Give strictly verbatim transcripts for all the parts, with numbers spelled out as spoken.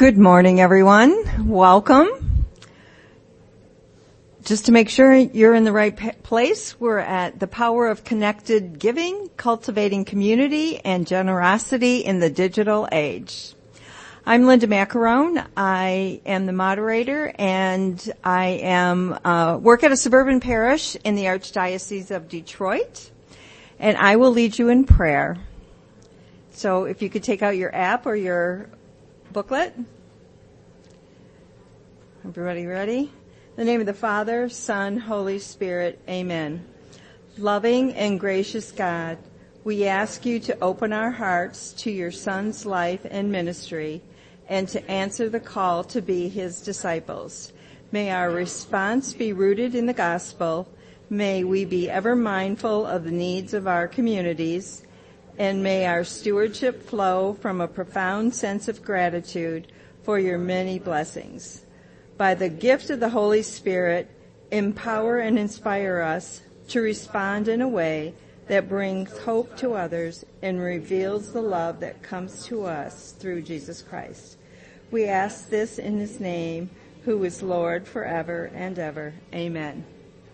Good morning, everyone. Welcome. Just to make sure you're in the right p- place, we're at the Power of Connected Giving, Cultivating Community and Generosity in the Digital Age. I'm Linda Macarone. I am the moderator, and I am uh, work at a suburban parish in the Archdiocese of Detroit, and I will lead you in prayer. So if you could take out your app or your booklet. Everybody ready? In the name of the Father, Son, Holy Spirit, amen. Loving and gracious God, we ask you to open our hearts to your Son's life and ministry and to answer the call to be his disciples. May our response be rooted in the gospel. May we be ever mindful of the needs of our communities, and may our stewardship flow from a profound sense of gratitude for your many blessings. By the gift of the Holy Spirit, empower and inspire us to respond in a way that brings hope to others and reveals the love that comes to us through Jesus Christ. We ask this in his name, who is Lord forever and ever. Amen.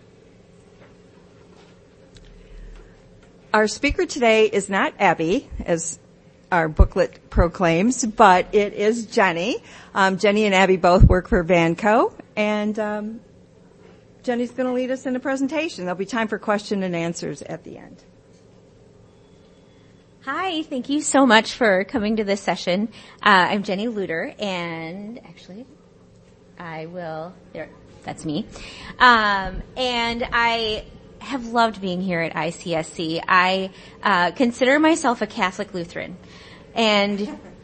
Our speaker today is not Abby, as our booklet proclaims, but it is Jenny. Um, Jenny and Abby both work for Vanco, and um, Jenny's going to lead us in a presentation. There'll be time for question and answers at the end. Hi, thank you so much for coming to this session. Uh, I'm Jenny Luter, and actually, I will, there, that's me. Um, and I have loved being here at I C S C. I uh, consider myself a Catholic Lutheran, and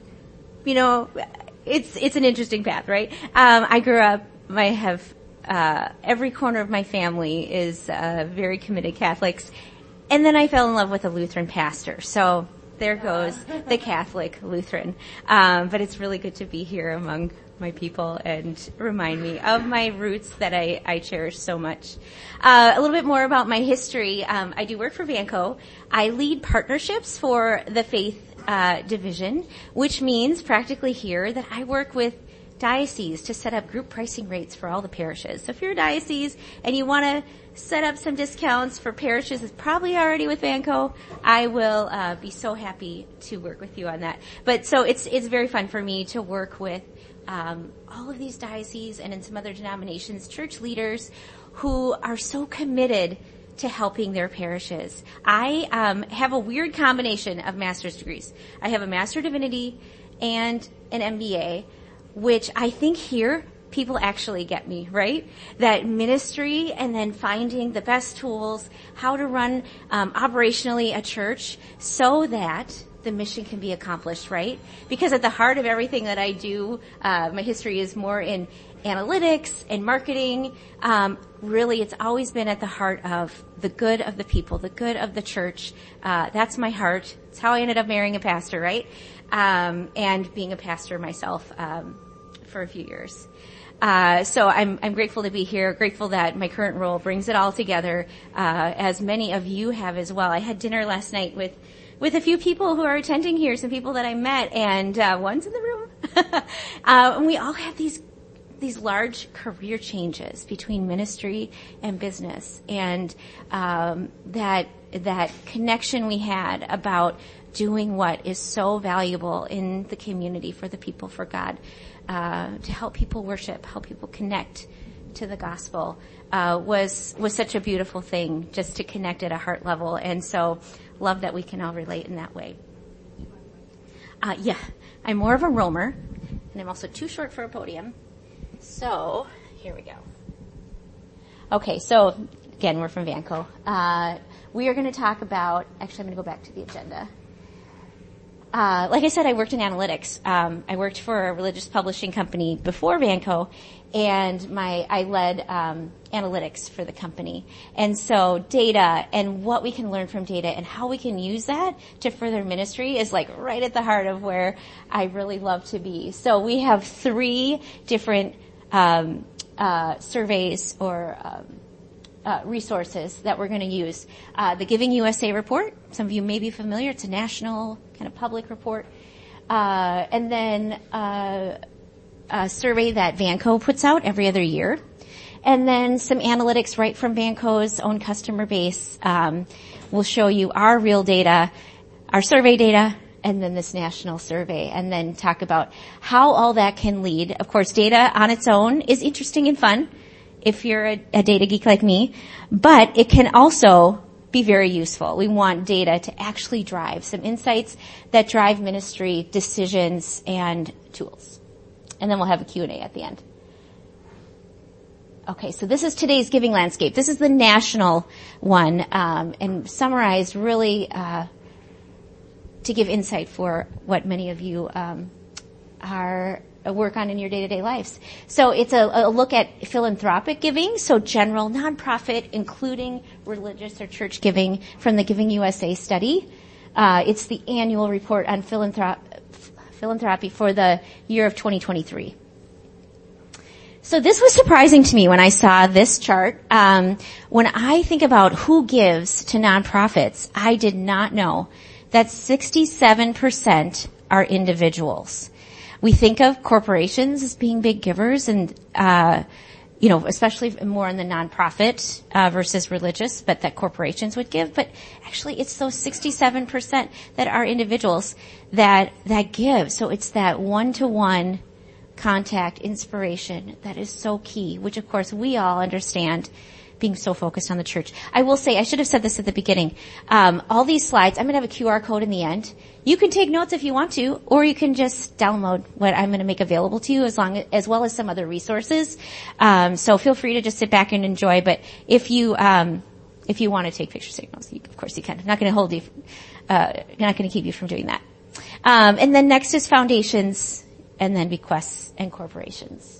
you know, it's it's an interesting path, right? Um, I grew up. I have uh, every corner of my family is uh, very committed Catholics, and then I fell in love with a Lutheran pastor. So there goes the Catholic Lutheran. Um, but it's really good to be here among my people and remind me of my roots that I, I cherish so much. Uh, a little bit more about my history. Um, I do work for Vanco. I lead partnerships for the faith uh, division, which means practically here that I work with dioceses to set up group pricing rates for all the parishes. So if you're a diocese and you want to set up some discounts for parishes that's probably already with Vanco, I will uh, be so happy to work with you on that. But so it's it's very fun for me to work with Um, all of these dioceses and in some other denominations, church leaders who are so committed to helping their parishes. I um, have a weird combination of master's degrees. I have a Master of Divinity and an M B A, which I think here people actually get me, right? That ministry and then finding the best tools, how to run um, operationally a church so that the mission can be accomplished, right? Because at the heart of everything that I do, uh, my history is more in analytics and marketing. Um, really, it's always been at the heart of the good of the people, the good of the church. Uh, that's my heart. It's how I ended up marrying a pastor, right? Um, and being a pastor myself um, for a few years. Uh, so I'm, I'm grateful to be here, grateful that my current role brings it all together, uh, as many of you have as well. I had dinner last night with with a few people who are attending here, some people that I met, and uh, one's in the room. uh, and we all have these these large career changes between ministry and business, and um, that that connection we had about doing what is so valuable in the community for the people, for God, uh, to help people worship, help people connect to the gospel, uh, was was such a beautiful thing, just to connect at a heart level. And so love that we can all relate in that way. Uh, yeah, I'm more of a roamer, and I'm also too short for a podium. So here we go. Okay, so again, we're from Vanco. Uh, we are going to talk about, actually I'm going to go back to the agenda. Uh, like I said, I worked in analytics. Um, I worked for a religious publishing company before Vanco, and my I led um, analytics for the company. And so data and what we can learn from data and how we can use that to further ministry is like right at the heart of where I really love to be. So we have three different um, uh, surveys or um, Uh, resources that we're going to use. Uh, the Giving U S A report, some of you may be familiar, it's a national kind of public report. Uh, and then uh, a survey that Vanco puts out every other year. And then some analytics right from Vanco's own customer base um, will show you our real data, our survey data, and then this national survey, and then talk about how all that can lead. Of course, data on its own is interesting and fun if you're a, a data geek like me, but it can also be very useful. We want data to actually drive some insights that drive ministry decisions and tools. And then we'll have a Q and A at the end. Okay, so this is today's giving landscape. This is the national one, um, and summarized really uh, to give insight for what many of you um, are uh, work on in your day-to-day lives. So it's a, a look at philanthropic giving, so general nonprofit, including religious or church giving from the Giving U S A study. Uh, it's the annual report on philanthrop- philanthropy for the year of twenty twenty-three. So this was surprising to me when I saw this chart. Um, when I think about who gives to nonprofits, I did not know that sixty-seven percent are individuals. We think of corporations as being big givers, and uh, you know, especially more in the nonprofit uh, versus religious, but that corporations would give. But actually, it's those sixty-seven percent that are individuals that that give. So it's that one-to-one contact, inspiration that is so key, which of course we all understand being so focused on the church. I will say, I should have said this at the beginning. Um, all these slides, I'm going to have a Q R code in the end. You can take notes if you want to, or you can just download what I'm going to make available to you, as long as, as well as some other resources. Um, so feel free to just sit back and enjoy. But if you um, if you want to take picture signals, you, of course you can. I'm not going to hold you. Uh, not going to keep you from doing that. Um, and then next is foundations, and then bequests and corporations.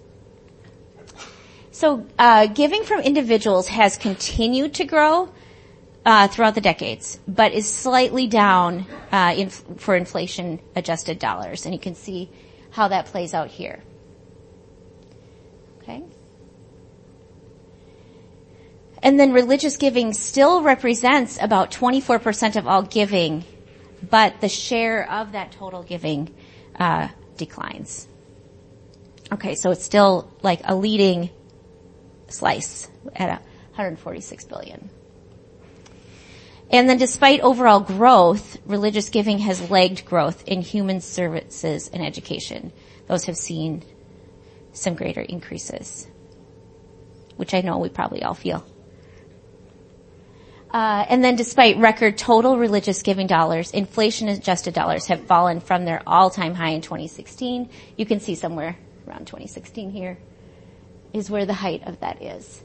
So uh, giving from individuals has continued to grow uh, throughout the decades, but is slightly down uh, in, for inflation-adjusted dollars, and you can see how that plays out here. Okay. And then religious giving still represents about twenty-four percent of all giving, but the share of that total giving uh, declines. Okay, so it's still like a leading slice at one hundred forty-six billion. And then despite overall growth, religious giving has lagged growth in human services and education. Those have seen some greater increases, which I know we probably all feel. Uh, and then despite record total religious giving dollars, inflation-adjusted dollars have fallen from their all-time high in twenty sixteen. You can see somewhere around twenty sixteen here is where the height of that is.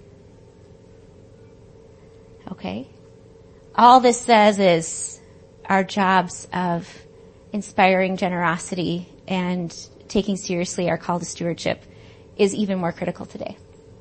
Okay? All this says is our jobs of inspiring generosity and taking seriously our call to stewardship is even more critical today.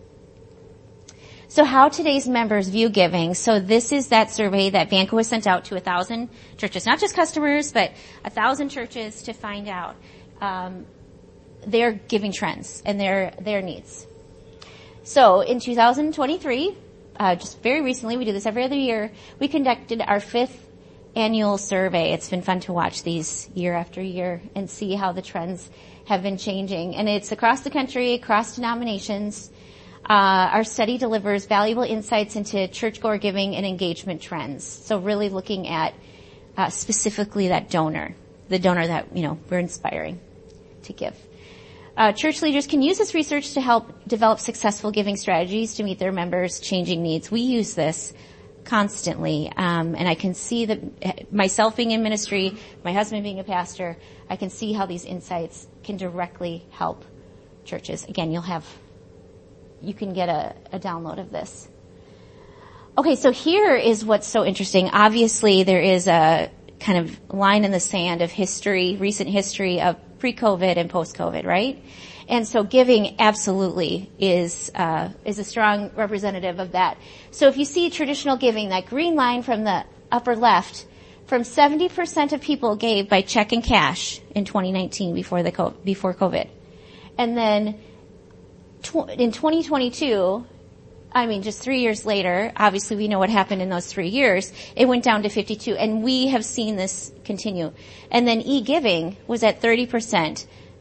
So how today's members view giving. So this is that survey that Vanco has sent out to a thousand churches, not just customers, but a thousand churches to find out um, their giving trends and their their needs. So in two thousand twenty-three, uh, just very recently, we do this every other year, we conducted our fifth annual survey. It's been fun to watch these year after year and see how the trends have been changing. And it's across the country, across denominations. Uh, our study delivers valuable insights into churchgoer giving and engagement trends. So really looking at uh, specifically that donor, the donor that, you know, we're inspiring to give. Uh, church leaders can use this research to help develop successful giving strategies to meet their members' changing needs. We use this constantly, um, and I can see that myself being in ministry, my husband being a pastor, I can see how these insights can directly help churches. Again, you'll have, you can get a, a download of this. Okay, so here is what's so interesting. Obviously, there is a kind of line in the sand of history, recent history of pre-COVID and post-COVID, right? And so giving absolutely is uh is a strong representative of that. So if you see traditional giving, that green line from the upper left, from seventy percent of people gave by check and cash in twenty nineteen before the co- before COVID. And then tw- in twenty twenty-two, I mean, just three years later, obviously we know what happened in those three years. It went down to fifty-two, and we have seen this continue. And then e-giving was at thirty percent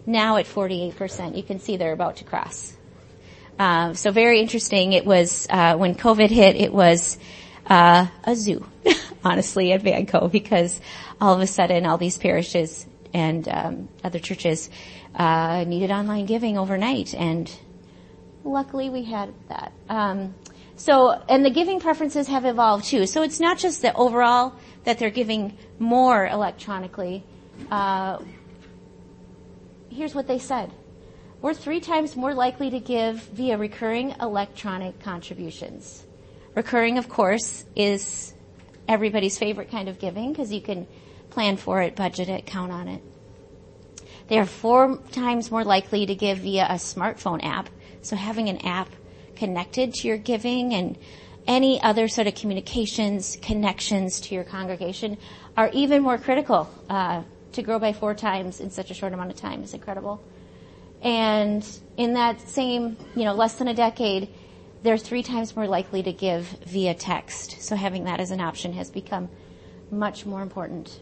now at forty-eight percent. You can see they're about to cross. Uh, so very interesting. It was, uh, when COVID hit, it was, uh, a zoo, honestly, at Vanco, because all of a sudden all these parishes and, um, other churches, uh, needed online giving overnight. And luckily we had that. Um, so, and the giving preferences have evolved too. So it's not just the overall that they're giving more electronically. Uh, here's what they said. We're three times more likely to give via recurring electronic contributions. Recurring, of course, is everybody's favorite kind of giving because you can plan for it, budget it, count on it. They are four times more likely to give via a smartphone app. So having an app connected to your giving and any other sort of communications, connections to your congregation are even more critical. Uh, to grow by four times in such a short amount of time is incredible. And in that same, you know, less than a decade, they're three times more likely to give via text. So having that as an option has become much more important.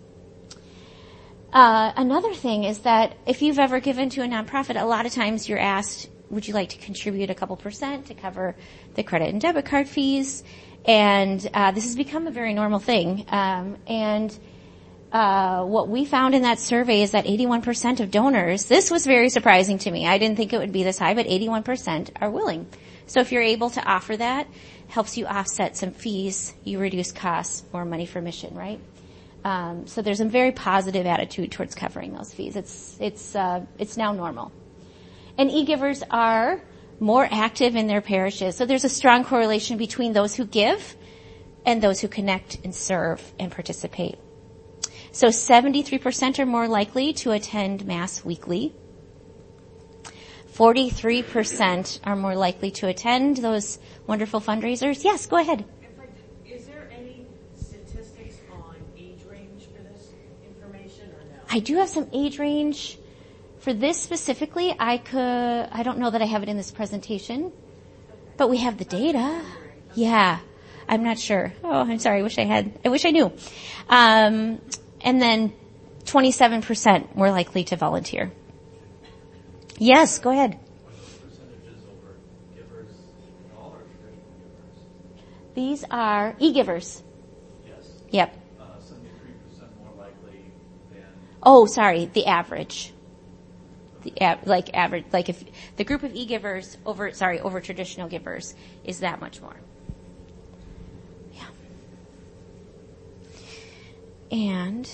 Uh, another thing is that if you've ever given to a nonprofit, a lot of times you're asked, would you like to contribute a couple percent to cover the credit and debit card fees? And uh, this has become a very normal thing. Um, and Uh, what we found in that survey is that eighty-one percent of donors, this was very surprising to me. I didn't think it would be this high, but eighty-one percent are willing. So if you're able to offer that, helps you offset some fees, you reduce costs, more money for mission, right? Um, so there's a very positive attitude towards covering those fees. It's, it's, uh, it's now normal. And e-givers are more active in their parishes. So there's a strong correlation between those who give and those who connect and serve and participate. So seventy-three percent are more likely to attend Mass weekly. forty-three percent are more likely to attend those wonderful fundraisers. Yes, go ahead. If I, is there any statistics on age range for this information or no? I do have some age range. For this specifically, I could, I don't know that I have it in this presentation, but we have the data. Yeah, I'm not sure. Oh, I'm sorry. I wish I had, I wish I knew. Um, And then twenty-seven percent more likely to volunteer. Yes, go ahead. What are the percentages over givers and all or traditional givers? These are e-givers. Yes. Yep. Uh, seventy-three percent more likely than... Oh, sorry, the average. The av- like average, like if the group of e-givers over, sorry, over traditional givers is that much more. And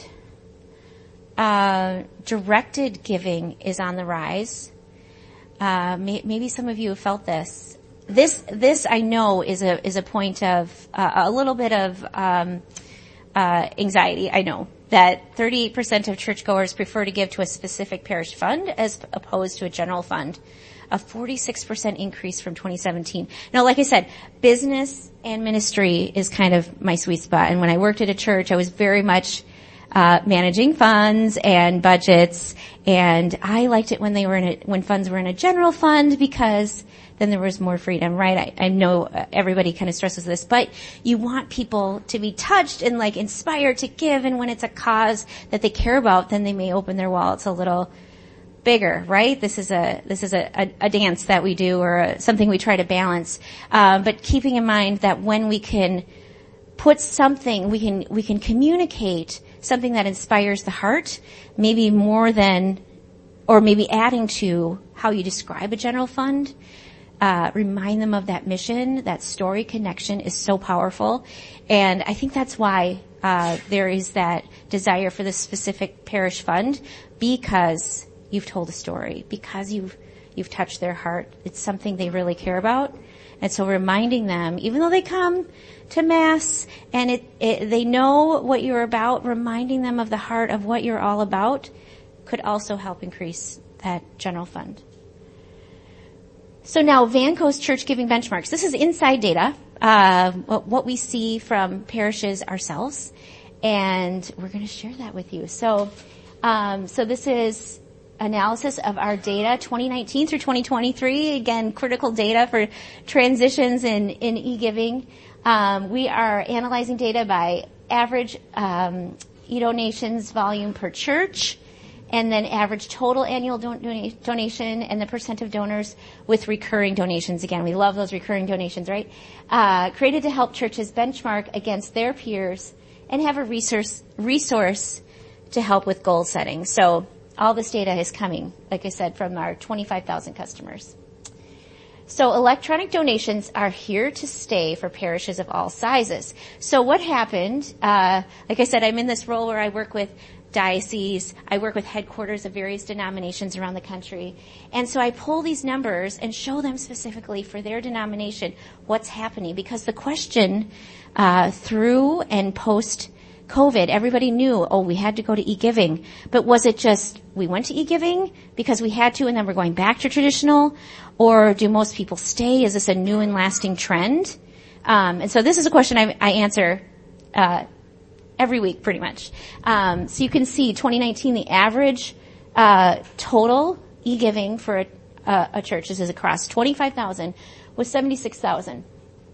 uh, directed giving is on the rise. Uh, may, maybe some of you have felt this. This, this I know is a is a point of uh, a little bit of um, uh, anxiety. I know that thirty-eight percent of churchgoers prefer to give to a specific parish fund as opposed to a general fund. A forty-six percent increase from twenty seventeen. Now, like I said, business and ministry is kind of my sweet spot. And when I worked at a church, I was very much uh managing funds and budgets. And I liked it when they were in a, when funds were in a general fund because then there was more freedom, right? I, I know everybody kind of stresses this, but you want people to be touched and like inspired to give. And when it's a cause that they care about, then they may open their wallets a little bigger, right? This is a this is a, a, a dance that we do or a, something we try to balance. Um, but keeping in mind that when we can put something, we can we can communicate something that inspires the heart, maybe more than, or maybe adding to how you describe a general fund. Uh, remind them of that mission, that story connection is so powerful, and I think that's why uh, there is that desire for this specific parish fund because you've told a story, because you've, you've touched their heart. It's something they really care about. And so reminding them, even though they come to Mass and it, it, they know what you're about, reminding them of the heart of what you're all about could also help increase that general fund. So now Vanco's church giving benchmarks. This is inside data, uh, what we see from parishes ourselves. And we're going to share that with you. So, um, so this is analysis of our data twenty nineteen through twenty twenty-three. Again, critical data for transitions in, in e-giving. Um, we are analyzing data by average um, e-donations volume per church and then average total annual don- dona- donation, and the percent of donors with recurring donations. Again, we love those recurring donations, right? Uh, created to help churches benchmark against their peers and have a resource, resource to help with goal setting. So all this data is coming, like I said, from our twenty-five thousand customers. So electronic donations are here to stay for parishes of all sizes. So what happened, uh, like I said, I'm in this role where I work with dioceses, I work with headquarters of various denominations around the country. And so I pull these numbers and show them specifically for their denomination what's happening. Because the question uh, through and post COVID, everybody knew, oh, we had to go to e-giving. But was it just we went to e-giving because we had to and then we're going back to traditional? Or do most people stay? Is this a new and lasting trend? Um, and so this is a question I, I answer uh, every week pretty much. Um, so you can see twenty nineteen, the average uh, total e-giving for a, a, a church, this is across twenty-five thousand, was seventy-six thousand.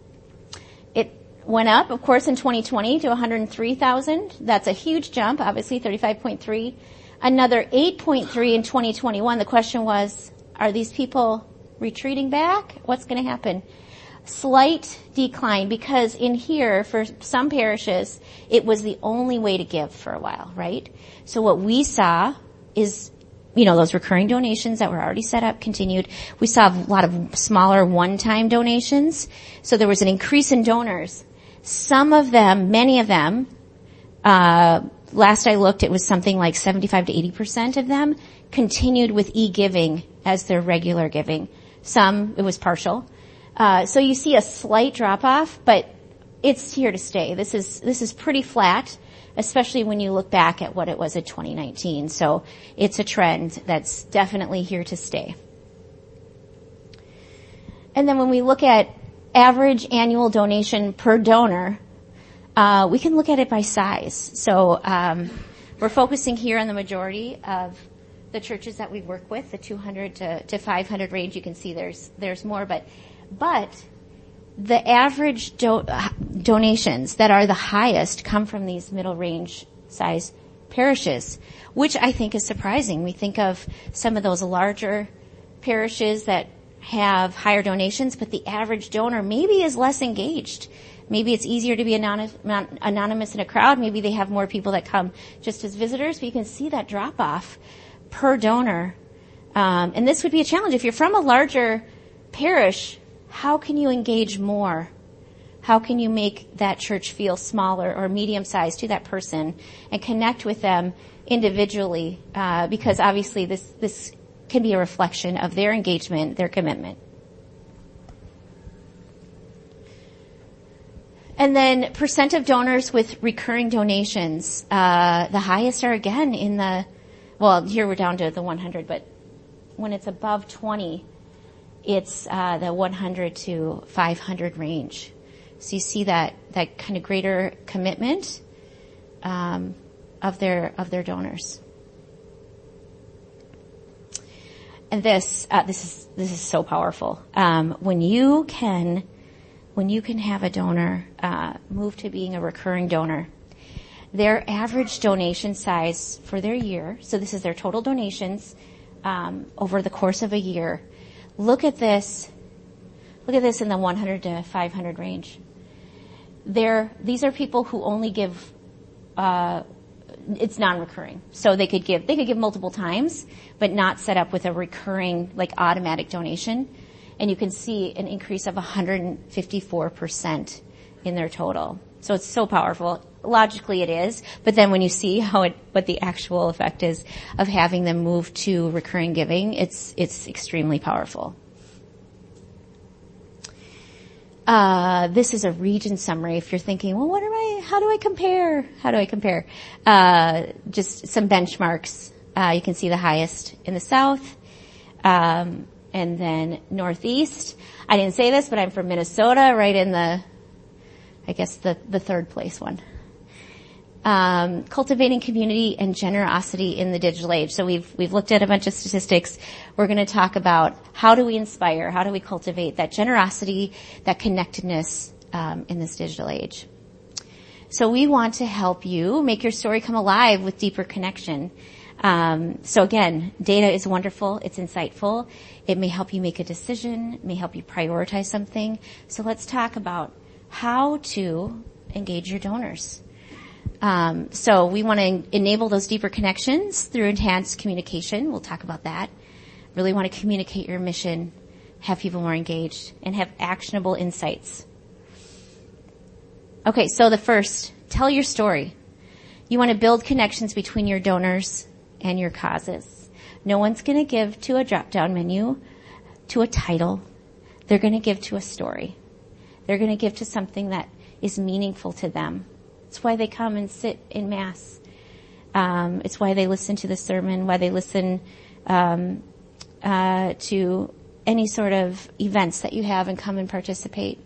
It went up, of course, in twenty twenty to one hundred three thousand. That's a huge jump, obviously, thirty-five point three. Another eight point three in twenty twenty-one. The question was, are these people retreating back? What's going to happen? Slight decline, because in here, for some parishes, it was the only way to give for a while, right? So what we saw is, you know, those recurring donations that were already set up continued. We saw a lot of smaller one-time donations. So there was an increase in donors. Some of them, many of them, uh, last I looked, it was something like seventy-five to eighty percent of them continued with e-giving as their regular giving. Some, it was partial. Uh, so you see a slight drop-off, but it's here to stay. This is, this is pretty flat, especially when you look back at what it was in twenty nineteen. So it's a trend that's definitely here to stay. And then when we look at average annual donation per donor, uh, we can look at it by size. So, um, we're focusing here on the majority of the churches that we work with, the two hundred to five hundred range. You can see there's, there's more, but, but the average do, donations that are the highest come from these middle range size parishes, which I think is surprising. We think of some of those larger parishes that have higher donations, but the average donor maybe is less engaged. Maybe it's easier to be anonymous in a crowd. Maybe they have more people that come just as visitors, but you can see that drop off per donor. Um, and this would be a challenge. If you're from a larger parish, how can you engage more? How can you make that church feel smaller or medium-sized to that person and connect with them individually? Uh, because obviously this, this can be a reflection of their engagement, their commitment. And then percent of donors with recurring donations. Uh, the highest are again in the, well, here we're down to the one hundred, but when it's above twenty, it's uh, the one hundred to five hundred range. So you see that, that kind of greater commitment um, of their of their donors. And this uh, this is this is so powerful. Um, when you can when you can have a donor uh, move to being a recurring donor, their average donation size for their year, so this is their total donations um, over the course of a year. Look at this. Look at this in the one hundred to five hundred range. They're, these are people who only give, uh, it's non-recurring. So they could give, they could give multiple times, but not set up with a recurring, like automatic donation. And you can see an increase of one hundred fifty-four percent in their total. So it's so powerful. Logically it is, but then when you see how it, what the actual effect is of having them move to recurring giving, it's, it's extremely powerful. Uh, this is a region summary. If you're thinking, well, what am I, how do I compare? How do I compare? Uh, just some benchmarks. Uh, you can see the highest in the south, um, and then northeast. I didn't say this, but I'm from Minnesota, right in the, I guess the, the third place one. Um, cultivating community and generosity in the digital age. So we've, we've looked at a bunch of statistics. We're going to talk about how do we inspire, how do we cultivate that generosity, that connectedness, um, in this digital age. So we want to help you make your story come alive with deeper connection. Um, so again, data is wonderful. It's insightful. It may help you make a decision. It may help you prioritize something. So let's talk about how to engage your donors. Um, so we want to enable those deeper connections through enhanced communication. We'll talk about that. Really want to communicate your mission, have people more engaged, and have actionable insights. Okay, so the first, tell your story. You want to build connections between your donors and your causes. No one's going to give to a drop-down menu, to a title. They're going to give to a story. They're going to give to something that is meaningful to them. It's why they come and sit in Mass. Um, it's why they listen to the sermon, why they listen um, uh, to any sort of events that you have and come and participate.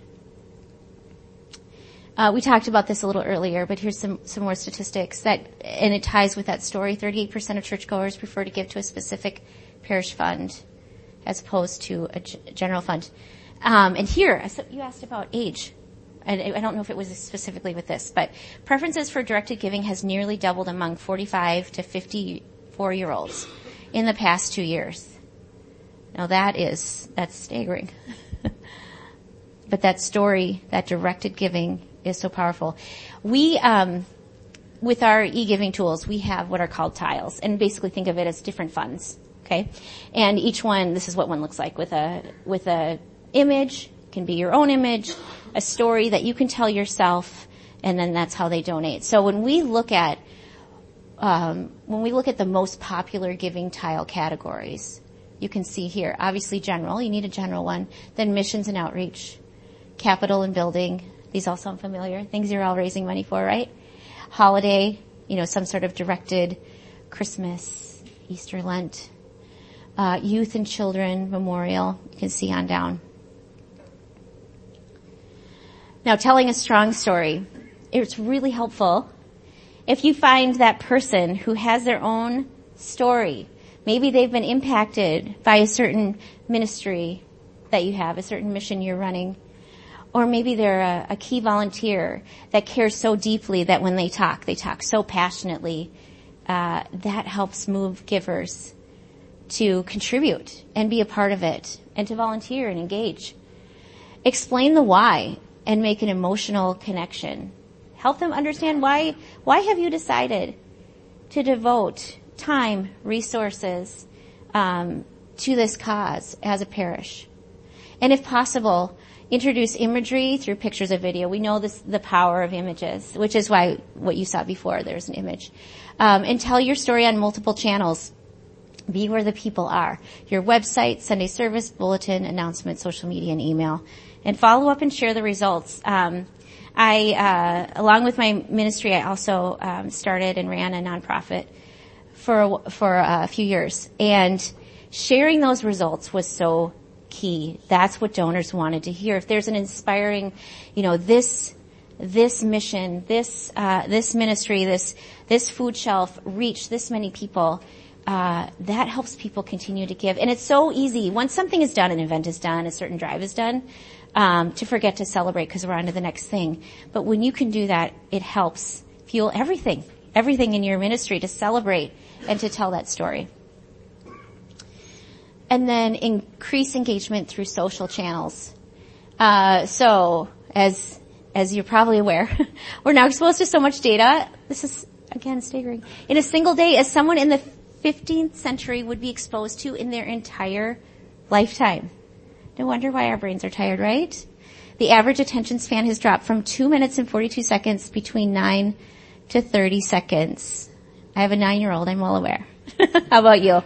Uh, we talked about this a little earlier, but here's some, some more statistics that, and it ties with that story. thirty-eight percent of churchgoers prefer to give to a specific parish fund as opposed to a g- general fund. Um, and here, so you asked about age. And I don't know if it was specifically with this, but preferences for directed giving has nearly doubled among forty-five to fifty-four year olds in the past two years. Now that is, that's staggering. But that story, that directed giving is so powerful. We, um, with our e-giving tools, we have what are called tiles, and basically think of it as different funds. Okay. And each one, this is what one looks like with a, with a image, can be your own image, a story that you can tell yourself, and then that's how they donate. So when we look at, um, when we look at the most popular giving tile categories, you can see here, obviously general, you need a general one, then missions and outreach, capital and building, these all sound familiar, things you're all raising money for, right? Holiday, you know, some sort of directed Christmas, Easter, Lent, uh, youth and children, memorial, you can see on down. Now, telling a strong story, it's really helpful if you find that person who has their own story. Maybe they've been impacted by a certain ministry that you have, a certain mission you're running. Or maybe they're a, a key volunteer that cares so deeply that when they talk, they talk so passionately. Uh, that helps move givers to contribute and be a part of it and to volunteer and engage. Explain the why and make an emotional connection. Help them understand why, why have you decided to devote time, resources, um, to this cause as a parish. And if possible, introduce imagery through pictures of video. We know this, the power of images, which is why what you saw before, there's an image. Um, and tell your story on multiple channels. Be where the people are. Your website, Sunday service, bulletin, announcement, social media, and email. And follow up and share the results. Um, I, uh, along with my ministry, I also um, started and ran a nonprofit for for a few years. And sharing those results was so key. That's what donors wanted to hear. If there's an inspiring, you know, this this mission, this uh, this ministry, this this food shelf reached this many people. Uh, that helps people continue to give. And it's so easy. Once something is done, an event is done, a certain drive is done, um, to forget to celebrate because we're on to the next thing. But when you can do that, it helps fuel everything, everything in your ministry to celebrate and to tell that story. And then increase engagement through social channels. Uh, so as, as you're probably aware, we're now exposed to so much data. This is, again, staggering. In a single day, as someone in the fifteenth century would be exposed to in their entire lifetime. No wonder why our brains are tired, right? The average attention span has dropped from two minutes and forty-two seconds between nine to thirty seconds. I have a nine-year-old, I'm well aware. How about you?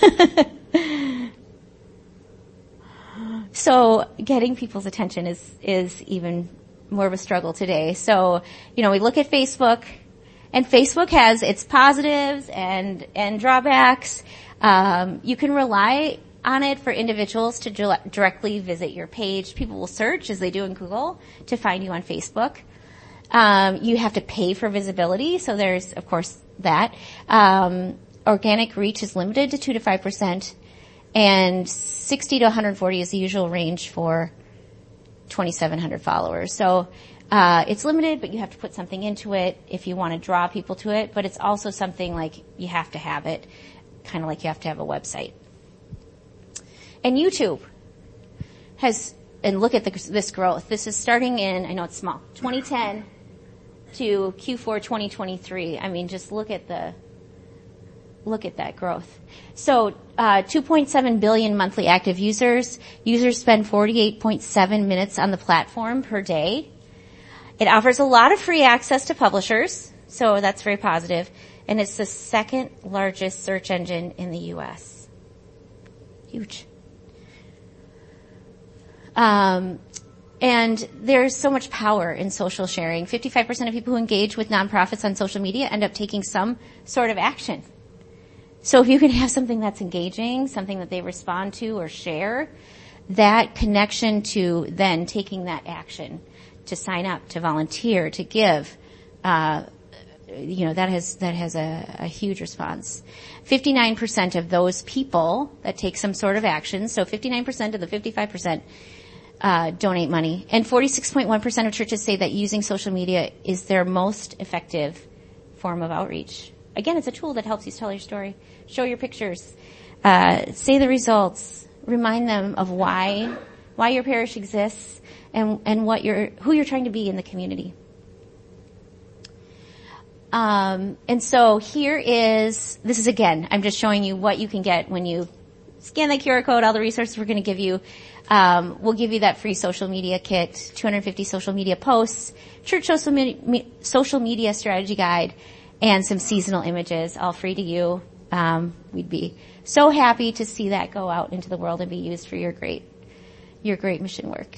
So getting people's attention is, is even more of a struggle today. So, you know, we look at Facebook, and Facebook has its positives and, and drawbacks. Um, you can rely on it for individuals to di- directly visit your page. People will search, as they do in Google, to find you on Facebook. Um, you have to pay for visibility, so there's, of course, that. Um, organic reach is limited to two to five percent, and sixty to one hundred forty is the usual range for twenty-seven hundred followers. So, Uh, it's limited, but you have to put something into it if you want to draw people to it. But it's also something like you have to have it, kind of like you have to have a website. And YouTube has, and look at the, this growth. This is starting in, I know it's small, twenty ten to Q four twenty twenty-three. I mean, just look at the, look at that growth. So, uh, two point seven billion monthly active users. Users spend forty-eight point seven minutes on the platform per day. It offers a lot of free access to publishers, so that's very positive. And it's the second largest search engine in the U S. Huge. Um, and there's so much power in social sharing. fifty-five percent of people who engage with nonprofits on social media end up taking some sort of action. So if you can have something that's engaging, something that they respond to or share, that connection to then taking that action, to sign up, to volunteer, to give, uh, you know, that has, that has a, a huge response. fifty-nine percent of those people that take some sort of action, so fifty-nine percent of the fifty-five percent, uh, donate money. And forty-six point one percent of churches say that using social media is their most effective form of outreach. Again, it's a tool that helps you tell your story, show your pictures, uh, say the results, remind them of why, why your parish exists, and, and what you're, who you're trying to be in the community. Um, and so here is, this is again, I'm just showing you what you can get when you scan that Q R code, all the resources we're going to give you. Um, we'll give you that free social media kit, two hundred fifty social media posts, church social media, social media strategy guide, and some seasonal images, all free to you. Um, we'd be so happy to see that go out into the world and be used for your great, your great mission work.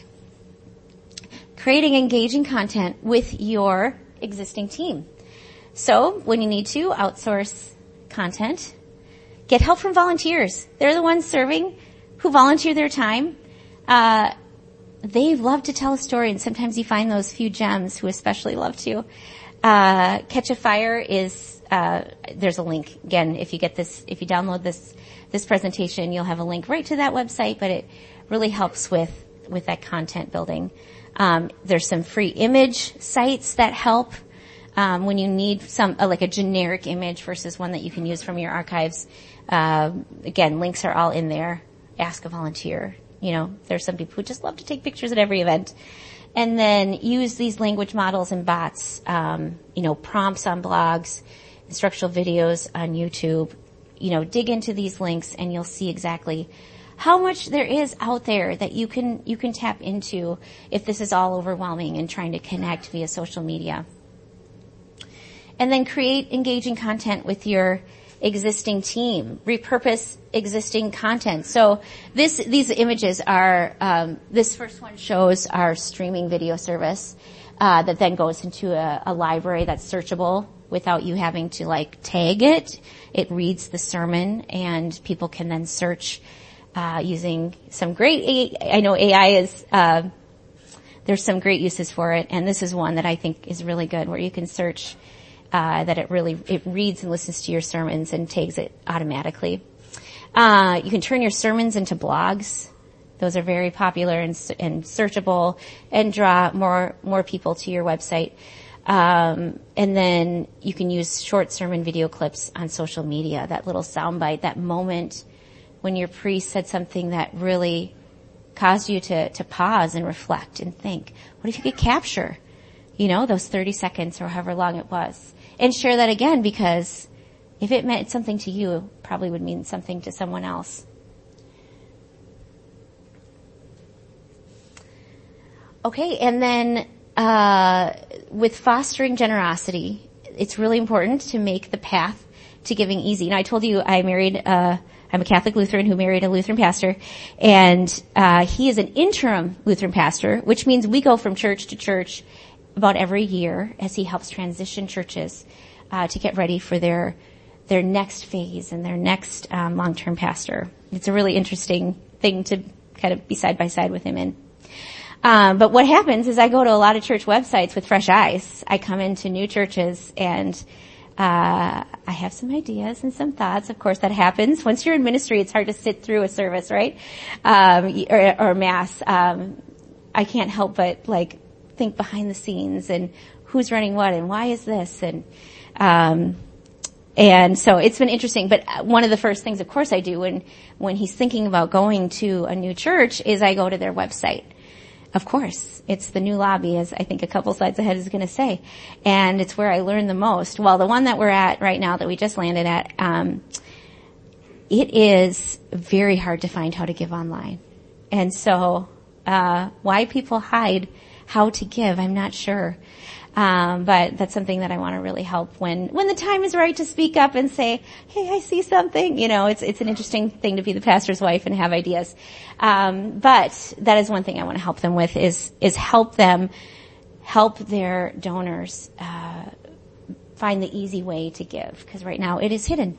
Creating engaging content with your existing team. So when you need to outsource content, get help from volunteers. They're the ones serving who volunteer their time. Uh, they love to tell a story, and sometimes you find those few gems who especially love to. Uh, Catch a Fire is, uh, there's a link. Again, if you get this, if you download this, this presentation, you'll have a link right to that website, but it really helps with, with that content building. Um, there's some free image sites that help. Um, when you need some, uh, like a generic image versus one that you can use from your archives. Uh, again, links are all in there. Ask a volunteer. You know, there's some people who just love to take pictures at every event. And then use these language models and bots, um, you know, prompts on blogs, instructional videos on YouTube. You know, dig into these links and you'll see exactly how much there is out there that you can, you can tap into if this is all overwhelming and trying to connect via social media. And then create engaging content with your existing team. Repurpose existing content. So this, these images are, um, this first one shows our streaming video service, uh, that then goes into a, a library that's searchable without you having to like tag it. It reads the sermon and people can then search, uh, using some great, A- I know A I is, uh, there's some great uses for it. And this is one that I think is really good where you can search Uh, that it really, it reads and listens to your sermons and tags it automatically. Uh, you can turn your sermons into blogs. Those are very popular and, and searchable and draw more, more people to your website. Um, and then you can use short sermon video clips on social media, that little soundbite, that moment when your priest said something that really caused you to, to pause and reflect and think, what if you could capture, you know, those thirty seconds or however long it was? And share that again, because if it meant something to you, it probably would mean something to someone else. Okay, and then uh with fostering generosity, it's really important to make the path to giving easy. Now, I told you I married, uh I'm a Catholic Lutheran who married a Lutheran pastor, and uh he is an interim Lutheran pastor, which means we go from church to church about every year as he helps transition churches uh to get ready for their their next phase and their next um long-term pastor. It's a really interesting thing to kind of be side by side with him in. Um but what happens is I go to a lot of church websites with fresh eyes. I come into new churches and uh I have some ideas and some thoughts. Of course, that happens. Once you're in ministry, it's hard to sit through a service, right? Um or, or mass. Um I can't help but like think behind the scenes and who's running what and why is this and um and so it's been interesting. But one of the first things, of course, I do when when he's thinking about going to a new church is I go to their website. Of course, it's the new lobby, as I think a couple slides ahead is going to say, and it's where I learn the most. Well, the one that we're at right now that we just landed at, um, it is very hard to find how to give online, and so uh, why people hide how to give, I'm not sure. Um, but that's something that I want to really help when, when the time is right to speak up and say, hey, I see something. You know, it's, it's an interesting thing to be the pastor's wife and have ideas. Um, but that is one thing I want to help them with is, is help them, help their donors, uh, find the easy way to give. Because right now it is hidden.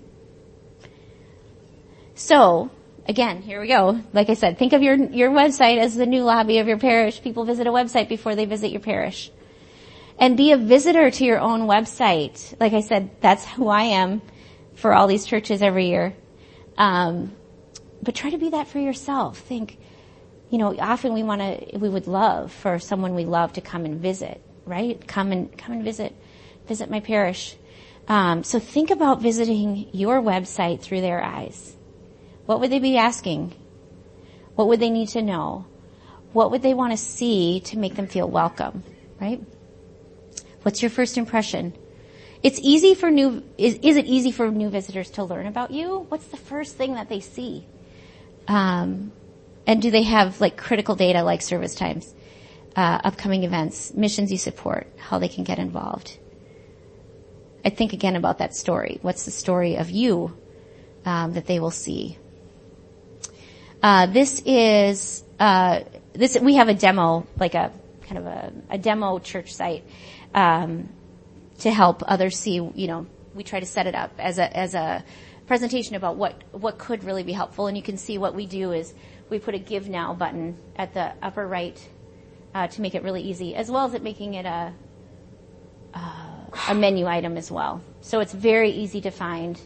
So, again, here we go. Like I said, think of your, your website as the new lobby of your parish. People visit a website before they visit your parish. And be a visitor to your own website. Like I said, that's who I am for all these churches every year. Um, but try to be that for yourself. Think, you know, often we want to, we would love for someone we love to come and visit, right? Come and, come and visit, visit my parish. Um, so think about visiting your website through their eyes. What would they be asking? What would they need to know? What would they want to see to make them feel welcome, right? What's your first impression? It's easy for new, is, is it easy for new visitors to learn about you? What's the first thing that they see? Um, and do they have like critical data like service times, uh, upcoming events, missions you support, how they can get involved? I think again about that story. What's the story of you, um, that they will see? Uh, this is, uh, this, we have a demo, like a, kind of a, a demo church site. Um, to help others see, you know, we try to set it up as a, as a presentation about what, what could really be helpful. And you can see what we do is we put a Give Now button at the upper right, uh, to make it really easy, as well as it making it a, uh, a menu item as well. So it's very easy to find.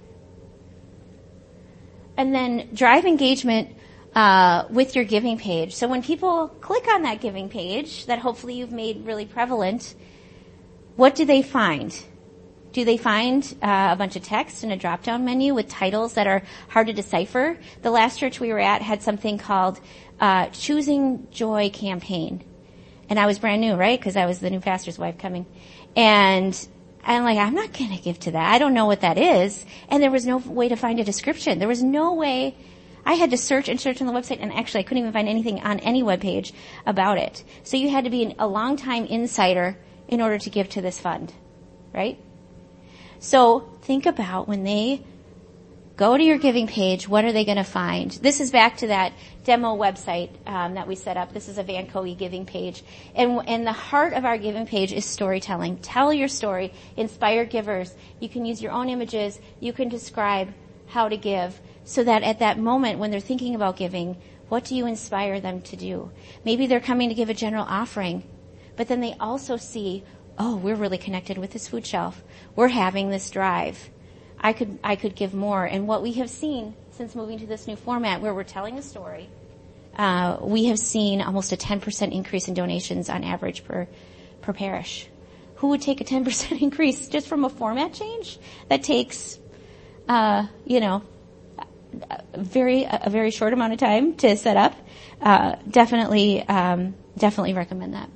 And then drive engagement, uh, with your giving page. So when people click on that giving page that hopefully you've made really prevalent, what do they find? Do they find uh, a bunch of text in a drop-down menu with titles that are hard to decipher? The last church we were at had something called uh, Choosing Joy Campaign. And I was brand new, right? Because I was the new pastor's wife coming. And I'm like, I'm not going to give to that. I don't know what that is. And there was no way to find a description. There was no way. I had to search and search on the website, and actually I couldn't even find anything on any webpage about it. So you had to be an, a long-time insider in order to give to this fund, right? So think about when they go to your giving page, what are they going to find? This is back to that demo website um, that we set up. This is a Vancoe giving page. And, and the heart of our giving page is storytelling. Tell your story. Inspire givers. You can use your own images. You can describe how to give so that at that moment when they're thinking about giving, what do you inspire them to do? Maybe they're coming to give a general offering. But then they also see, oh, we're really connected with this food shelf. We're having this drive. I could, I could give more. And what we have seen since moving to this new format where we're telling a story, uh, we have seen almost a ten percent increase in donations on average per, per parish. Who would take a ten percent increase just from a format change? That takes, uh, you know, a very, a very short amount of time to set up. Uh, definitely, um, definitely recommend that.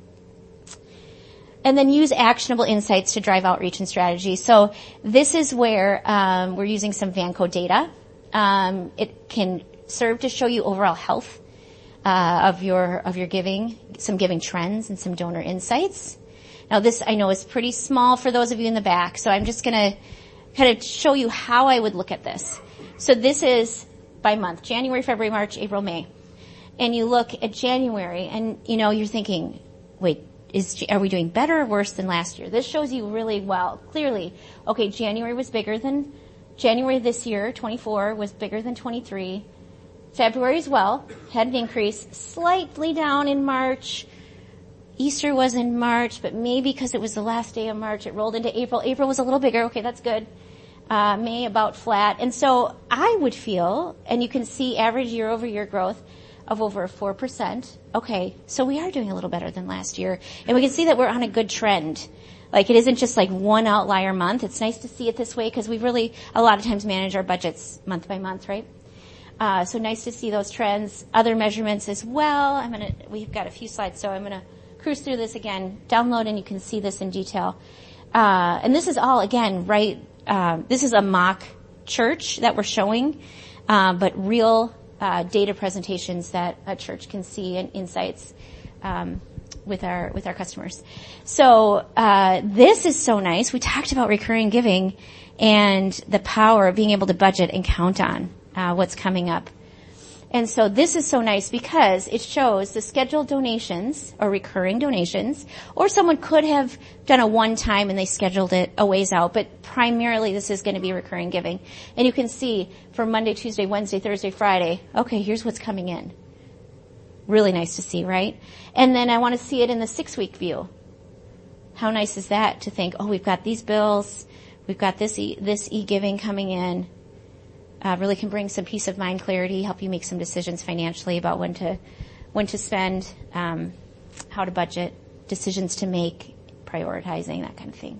And then use actionable insights to drive outreach and strategy. So this is where um, we're using some Vancoe data. Um, it can serve to show you overall health uh, of your of your giving, some giving trends, and some donor insights. Now this I know is pretty small for those of you in the back, so I'm just going to kind of show you how I would look at this. So this is by month: January, February, March, April, May. And you look at January, and you know you're thinking, wait. Is, are we doing better or worse than last year? This shows you really well, clearly. Okay, January was bigger than, January this year, twenty-four, was bigger than twenty-three. February as well, had an increase, slightly down in March. Easter was in March, but maybe because it was the last day of March, it rolled into April. April was a little bigger. Okay, that's good. Uh, May about flat. And so I would feel, and you can see average year over year growth, of over four percent. Okay, so we are doing a little better than last year. And we can see that we're on a good trend. Like, it isn't just like one outlier month. It's nice to see it this way because we really, a lot of times, manage our budgets month by month, right? Uh, so nice to see those trends. Other measurements as well. I'm gonna, we've got a few slides, so I'm gonna cruise through this again. Download and you can see this in detail. Uh, and this is all, again, right, uh, this is a mock church that we're showing, uh, but real, uh, data presentations that a church can see and insights, um, with our, with our customers. So, uh, this is so nice. We talked about recurring giving and the power of being able to budget and count on, uh, what's coming up. And so this is so nice because it shows the scheduled donations or recurring donations, or someone could have done a one time and they scheduled it a ways out, but primarily this is going to be recurring giving. And you can see for Monday, Tuesday, Wednesday, Thursday, Friday, okay, here's what's coming in. Really nice to see, right? And then I want to see it in the six-week view. How nice is that to think, oh, we've got these bills, we've got this e- this e-giving coming in. Uh, really can bring some peace of mind, clarity, help you make some decisions financially about when to when to spend, um, how to budget, decisions to make, prioritizing, that kind of thing.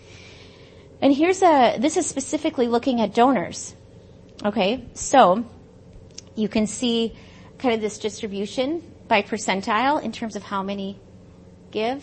And here's a, this is specifically looking at donors. Okay, so you can see kind of this distribution by percentile in terms of how many give.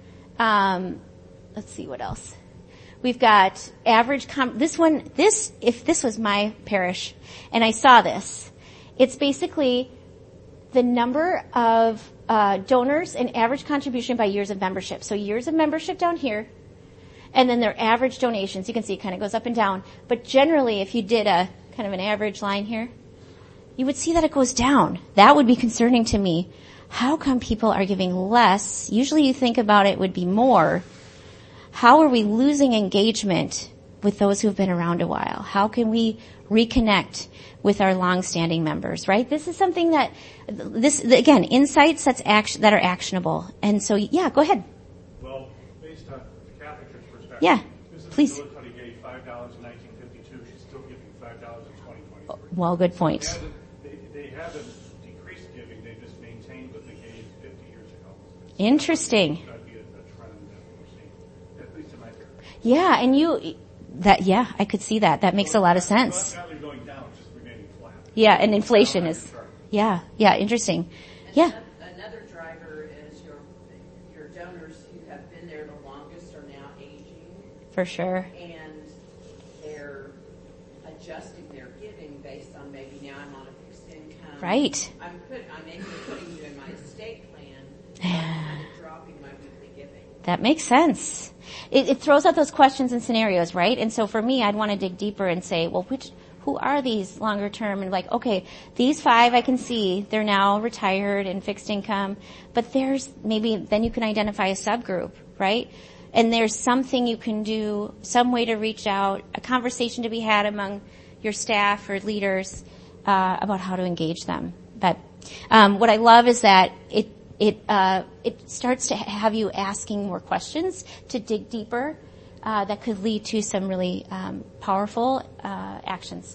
Um, let's see what else. We've got average, com- this one, this, if this was my parish and I saw this, it's basically the number of uh, donors and average contribution by years of membership. So years of membership down here, and then their average donations. You can see it kind of goes up and down. But generally, if you did a kind of an average line here, you would see that it goes down. That would be concerning to me. How come people are giving less? Usually you think about it would be more. How are we losing engagement with those who have been around a while? How can we reconnect with our long-standing members, right? This is something that, this, again, insights that's action, that are actionable. And so, yeah, go ahead. Well, based on the Catholic Church perspective, yeah, Missus please. McGillicuddy gave five dollars in nineteen fifty-two. She's still giving five dollars in twenty twenty-three. Well, good point. So they, haven't, they, they haven't decreased giving. They just maintained what they gave fifty years ago. It's Interesting. That'd be a, a trend that we're seeing, at least in my area. Yeah, and you, that, yeah, I could see that. That makes a lot of sense. It's not really going down, it's just remaining flat. Yeah, and inflation is, yeah, yeah, interesting. And Yeah. Another driver is your your donors who have been there the longest are now aging, For sure. and they're adjusting their giving based on maybe now I'm on a fixed income. Right. I'm put I'm maybe putting you in my estate plan. I'm kind of dropping my weekly giving. That makes sense. It, it throws out those questions and scenarios, right? And so for me, I'd want to dig deeper and say, well, which, who are these longer term? And like, okay, these five I can see, they're now retired and fixed income, but there's maybe, then you can identify a subgroup, right? And there's something you can do, some way to reach out, a conversation to be had among your staff or leaders, uh, about how to engage them. But, um, what I love is that it, It, uh, it starts to have you asking more questions to dig deeper, uh, that could lead to some really, um, powerful, uh, actions.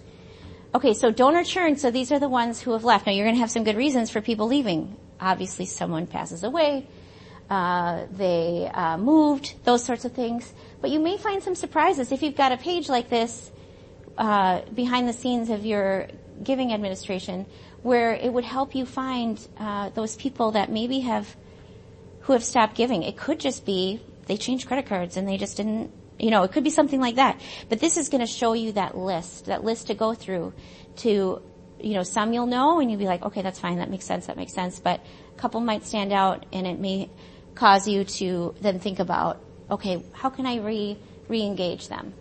Okay, so donor churn. So these are the ones who have left. Now you're going to have some good reasons for people leaving. Obviously someone passes away, uh, they, uh, moved, those sorts of things. But you may find some surprises if you've got a page like this, uh, behind the scenes of your giving administration, where it would help you find uh, those people that maybe have, who have stopped giving. It could just be they changed credit cards and they just didn't, you know, it could be something like that. But this is going to show you that list, that list to go through to, you know, some you'll know and you'll be like, okay, that's fine, that makes sense, that makes sense. But a couple might stand out and it may cause you to then think about, okay, how can I re, re-engage them?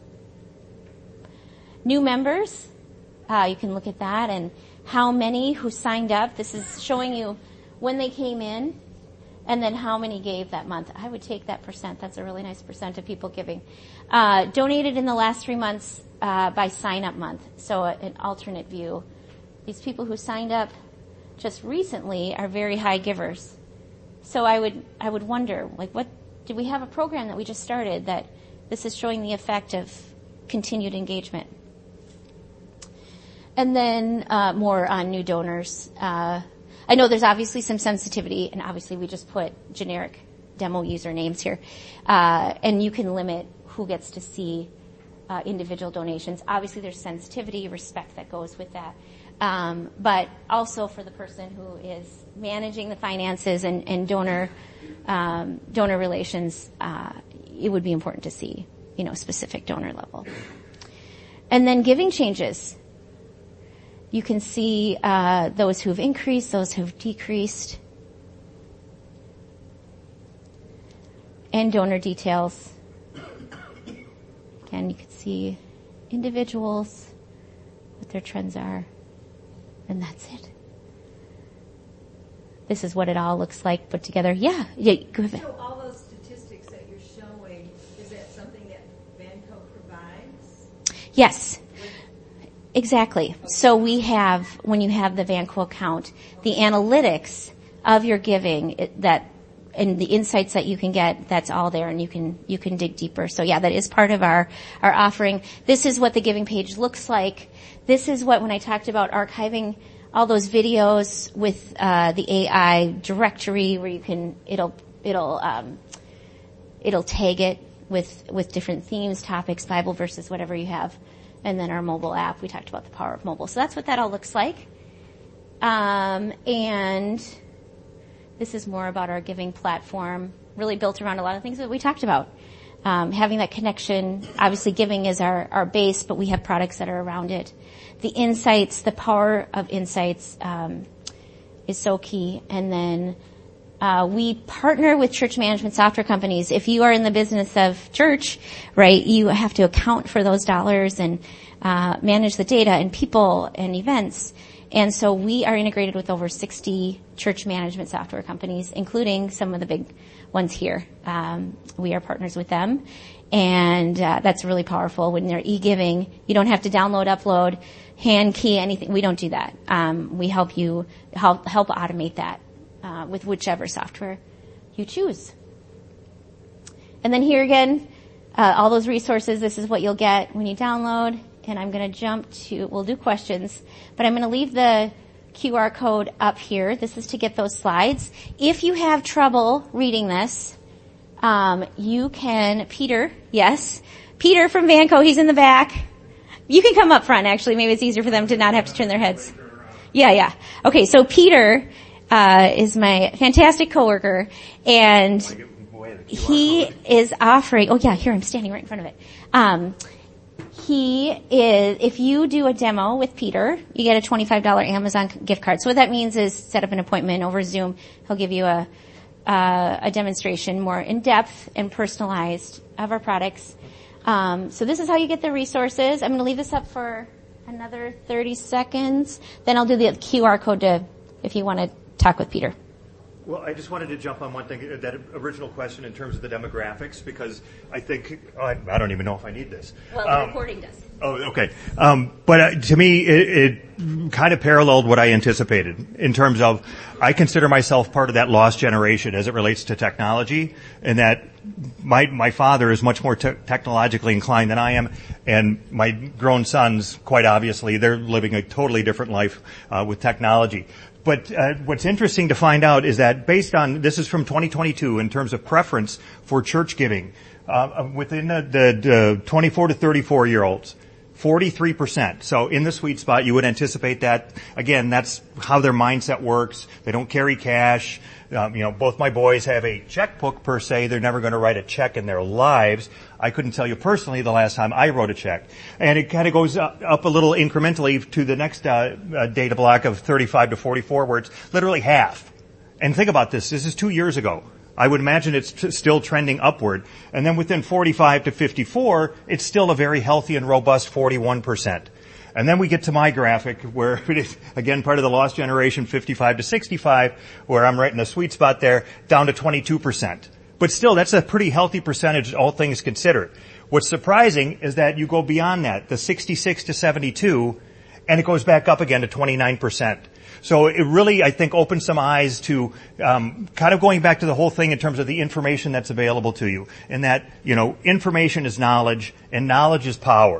New members, uh, you can look at that and how many who signed up. This is showing you when they came in and then how many gave that month. I would take that percent. That's a really nice percent of people giving. Uh, donated in the last three months uh, by sign-up month. So a, an alternate view. These people who signed up just recently are very high givers. So I would I would wonder, like, what did we have a program that we just started that this is showing the effect of continued engagement? And then uh, more on new donors. Uh, I know there's obviously some sensitivity, and obviously we just put generic demo usernames here. Uh, and you can limit who gets to see uh, individual donations. Obviously there's sensitivity, respect that goes with that. Um, but also for the person who is managing the finances and, and donor um, donor relations, uh, it would be important to see, you know, specific donor level. And then giving changes. You can see uh, those who've increased, those who've decreased, and donor details. Again, you can see individuals, what their trends are. And that's it. This is what it all looks like put together. Yeah, yeah, go ahead. So all those statistics that you're showing, is that something that Vanco provides? Yes, exactly. So we have, when you have the Vanco account, the analytics of your giving, it, that and the insights that you can get, that's all there, and you can you can dig deeper. So yeah, that is part of our our offering. This is what the giving page looks like. This is what, when I talked about archiving all those videos with uh, the A I directory, where you can it'll it'll um, it'll tag it with with different themes, topics, Bible verses, whatever you have, and then our mobile app. We talked about the power of mobile. So that's what that all looks like. Um, and this is more about our giving platform, really built around a lot of things that we talked about. Um, having that connection, obviously giving is our, our base, but we have products that are around it. The insights, the power of insights um, is so key. And then uh, we partner with church management software companies. If you are in the business of church, right, you have to account for those dollars and uh, manage the data and people and events. And so we are integrated with over sixty church management software companies, including some of the big ones here. Um, we are partners with them, and uh, that's really powerful. When they're e-giving, you don't have to download, upload, hand key anything. We don't do that. Um, we help you help help automate that uh, with whichever software you choose. And then here again, uh, all those resources. This is what you'll get when you download. And I'm going to jump to, we'll do questions, but I'm going to leave the Q R code up here. This is to get those slides. If you have trouble reading this, um, you can, Peter, yes, Peter from Vanco, he's in the back. You can come up front, actually. Maybe it's easier for them to not have to turn their heads. Yeah, yeah. Okay, so Peter uh, is my fantastic coworker, and he is offering, oh yeah, here, I'm standing right in front of it. Um, He is, if you do a demo with Peter, you get a twenty-five dollars Amazon gift card. So what that means is set up an appointment over Zoom. He'll give you a, uh, a demonstration more in depth and personalized of our products. Um, so this is how you get the resources. I'm going to leave this up for another thirty seconds. Then I'll do the Q R code to, if you want to talk with Peter. Well, I just wanted to jump on one thing, that original question in terms of the demographics, because I think, oh, I, I don't even know if I need this. Well, the um, recording does. Oh, okay. Um, but uh, to me, it, it kind of paralleled what I anticipated in terms of, I consider myself part of that lost generation as it relates to technology, and that my my father is much more te- technologically inclined than I am, and my grown sons, quite obviously, they're living a totally different life uh, with technology. But uh, what's interesting to find out is that based on, this is from twenty twenty-two in terms of preference for church giving, uh, within the, the, the twenty-four to thirty-four year olds, forty-three percent. So in the sweet spot, you would anticipate that. Again, that's how their mindset works. They don't carry cash. Um, you know, both my boys have a checkbook per se. They're never going to write a check in their lives. I couldn't tell you personally the last time I wrote a check. And it kind of goes up, up a little incrementally to the next uh, uh, data block of thirty-five to forty-four, where it's literally half. And think about this. This is two years ago. I would imagine it's t- still trending upward. And then within forty-five to fifty-four, it's still a very healthy and robust forty-one percent. And then we get to my graphic where it is, again, part of the lost generation, fifty-five to sixty-five, where I'm right in the sweet spot there, down to twenty-two percent. But still, that's a pretty healthy percentage, all things considered. What's surprising is that you go beyond that, the sixty-six to seventy-two, and it goes back up again to twenty-nine percent. So it really, I think, opens some eyes to um, kind of going back to the whole thing in terms of the information that's available to you. And that, you know, information is knowledge, and knowledge is power.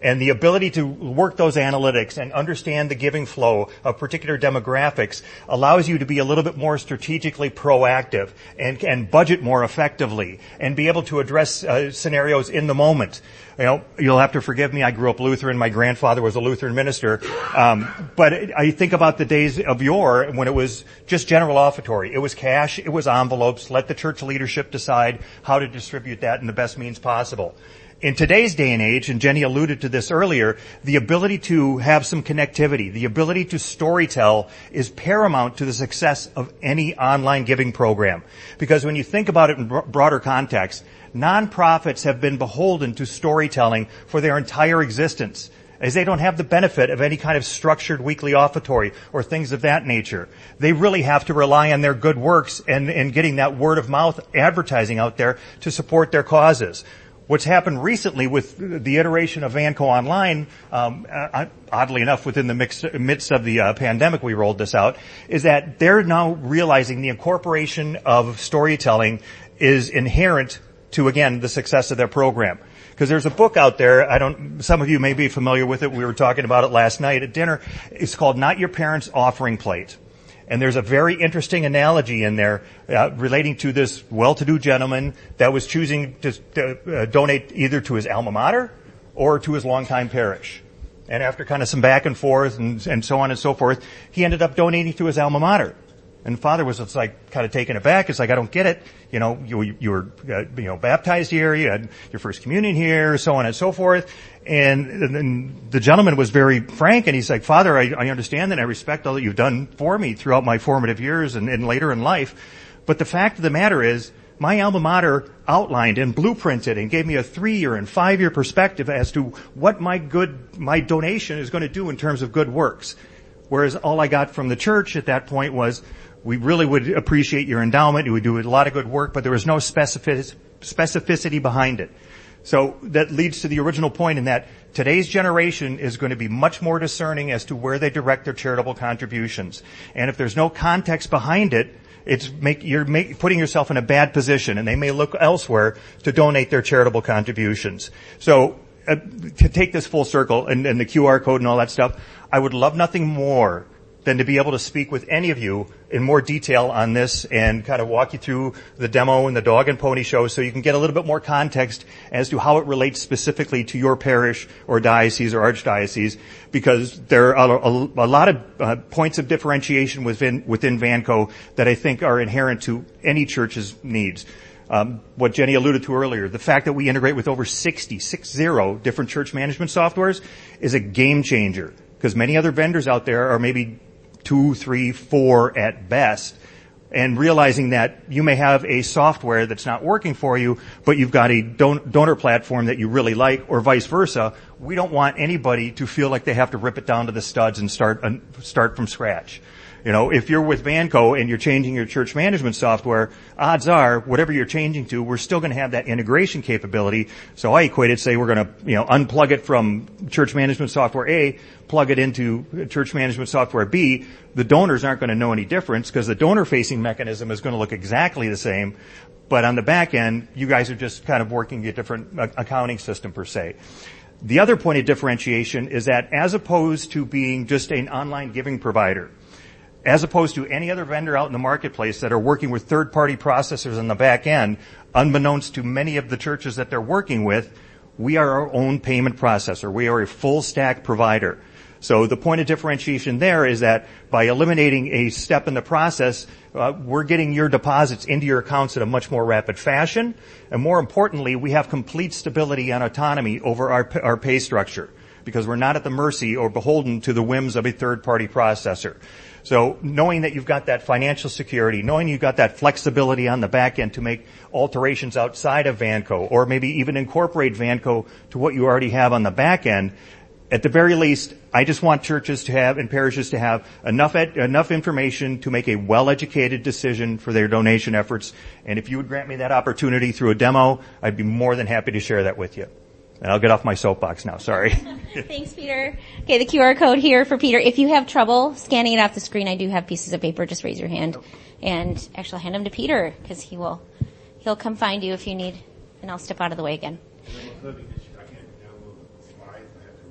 And the ability to work those analytics and understand the giving flow of particular demographics allows you to be a little bit more strategically proactive and, and budget more effectively and be able to address uh, scenarios in the moment. You know, you'll have to forgive me. I grew up Lutheran. My grandfather was a Lutheran minister. Um, but I think about the days of yore when it was just general offertory. It was cash. It was envelopes. Let the church leadership decide how to distribute that in the best means possible. In today's day and age, and Jenny alluded to this earlier, the ability to have some connectivity, the ability to storytell is paramount to the success of any online giving program. Because when you think about it in broader context, nonprofits have been beholden to storytelling for their entire existence, as they don't have the benefit of any kind of structured weekly offertory or things of that nature. They really have to rely on their good works and, and getting that word of mouth advertising out there to support their causes. What's happened recently with the iteration of Vanco Online, um, uh, oddly enough, within the mix, midst of the uh, pandemic, we rolled this out, is that they're now realizing the incorporation of storytelling is inherent to, again, the success of their program. Because there's a book out there, I don't, some of you may be familiar with it, we were talking about it last night at dinner. It's called Not Your Parents' Offering Plate. And there's a very interesting analogy in there uh, relating to this well-to-do gentleman that was choosing to, to uh, donate either to his alma mater or to his longtime parish. And after kind of some back and forth and, and so on and so forth, he ended up donating to his alma mater. And Father was just like kind of taken aback. It's like, I don't get it. You know, you, you were, uh, you know, baptized here. You had your first communion here, so on and so forth. And, and, and the gentleman was very frank, and he's like, Father, I, I understand and I respect all that you've done for me throughout my formative years and, and later in life. But the fact of the matter is, my alma mater outlined and blueprinted and gave me a three-year and five-year perspective as to what my good, my donation is going to do in terms of good works. Whereas all I got from the church at that point was, we really would appreciate your endowment. We do a lot of good work, but there was no specific, specificity behind it. So that leads to the original point in that today's generation is going to be much more discerning as to where they direct their charitable contributions. And if there's no context behind it, it's make, you're make, putting yourself in a bad position, and they may look elsewhere to donate their charitable contributions. So uh, to take this full circle and, and the Q R code and all that stuff, I would love nothing more than to be able to speak with any of you in more detail on this and kind of walk you through the demo and the dog and pony show so you can get a little bit more context as to how it relates specifically to your parish or diocese or archdiocese, because there are a, a, a lot of uh, points of differentiation within, within Vanco that I think are inherent to any church's needs. Um, what Jenny alluded to earlier, the fact that we integrate with over sixty, six zero different church management softwares is a game changer, because many other vendors out there are maybe two, three, four at best, and realizing that you may have a software that's not working for you, but you've got a don- donor platform that you really like, or vice versa. We don't want anybody to feel like they have to rip it down to the studs and start uh, start from scratch. You know, if you're with Vanco and you're changing your church management software, odds are, whatever you're changing to, we're still going to have that integration capability. So I equate it, say we're going to, you know, unplug it from church management software A, plug it into church management software B. The donors aren't going to know any difference because the donor-facing mechanism is going to look exactly the same. But on the back end, you guys are just kind of working a different accounting system per se. The other point of differentiation is that as opposed to being just an online giving provider, as opposed to any other vendor out in the marketplace that are working with third-party processors on the back end, unbeknownst to many of the churches that they're working with, we are our own payment processor. We are a full-stack provider. So the point of differentiation there is that by eliminating a step in the process, uh, we're getting your deposits into your accounts in a much more rapid fashion. And more importantly, we have complete stability and autonomy over our, our pay structure, because we're not at the mercy or beholden to the whims of a third-party processor. So knowing that you've got that financial security, knowing you've got that flexibility on the back end to make alterations outside of Vanco, or maybe even incorporate Vanco to what you already have on the back end, at the very least, I just want churches to have and parishes to have enough ed, enough information to make a well-educated decision for their donation efforts. And if you would grant me that opportunity through a demo, I'd be more than happy to share that with you. And I'll get off my soapbox now. Sorry. Thanks, Peter. Okay, the Q R code here for Peter. If you have trouble scanning it off the screen, I do have pieces of paper. Just raise your hand. And actually, I'll hand them to Peter, because he will, he'll come find you if you need, and I'll step out of the way again.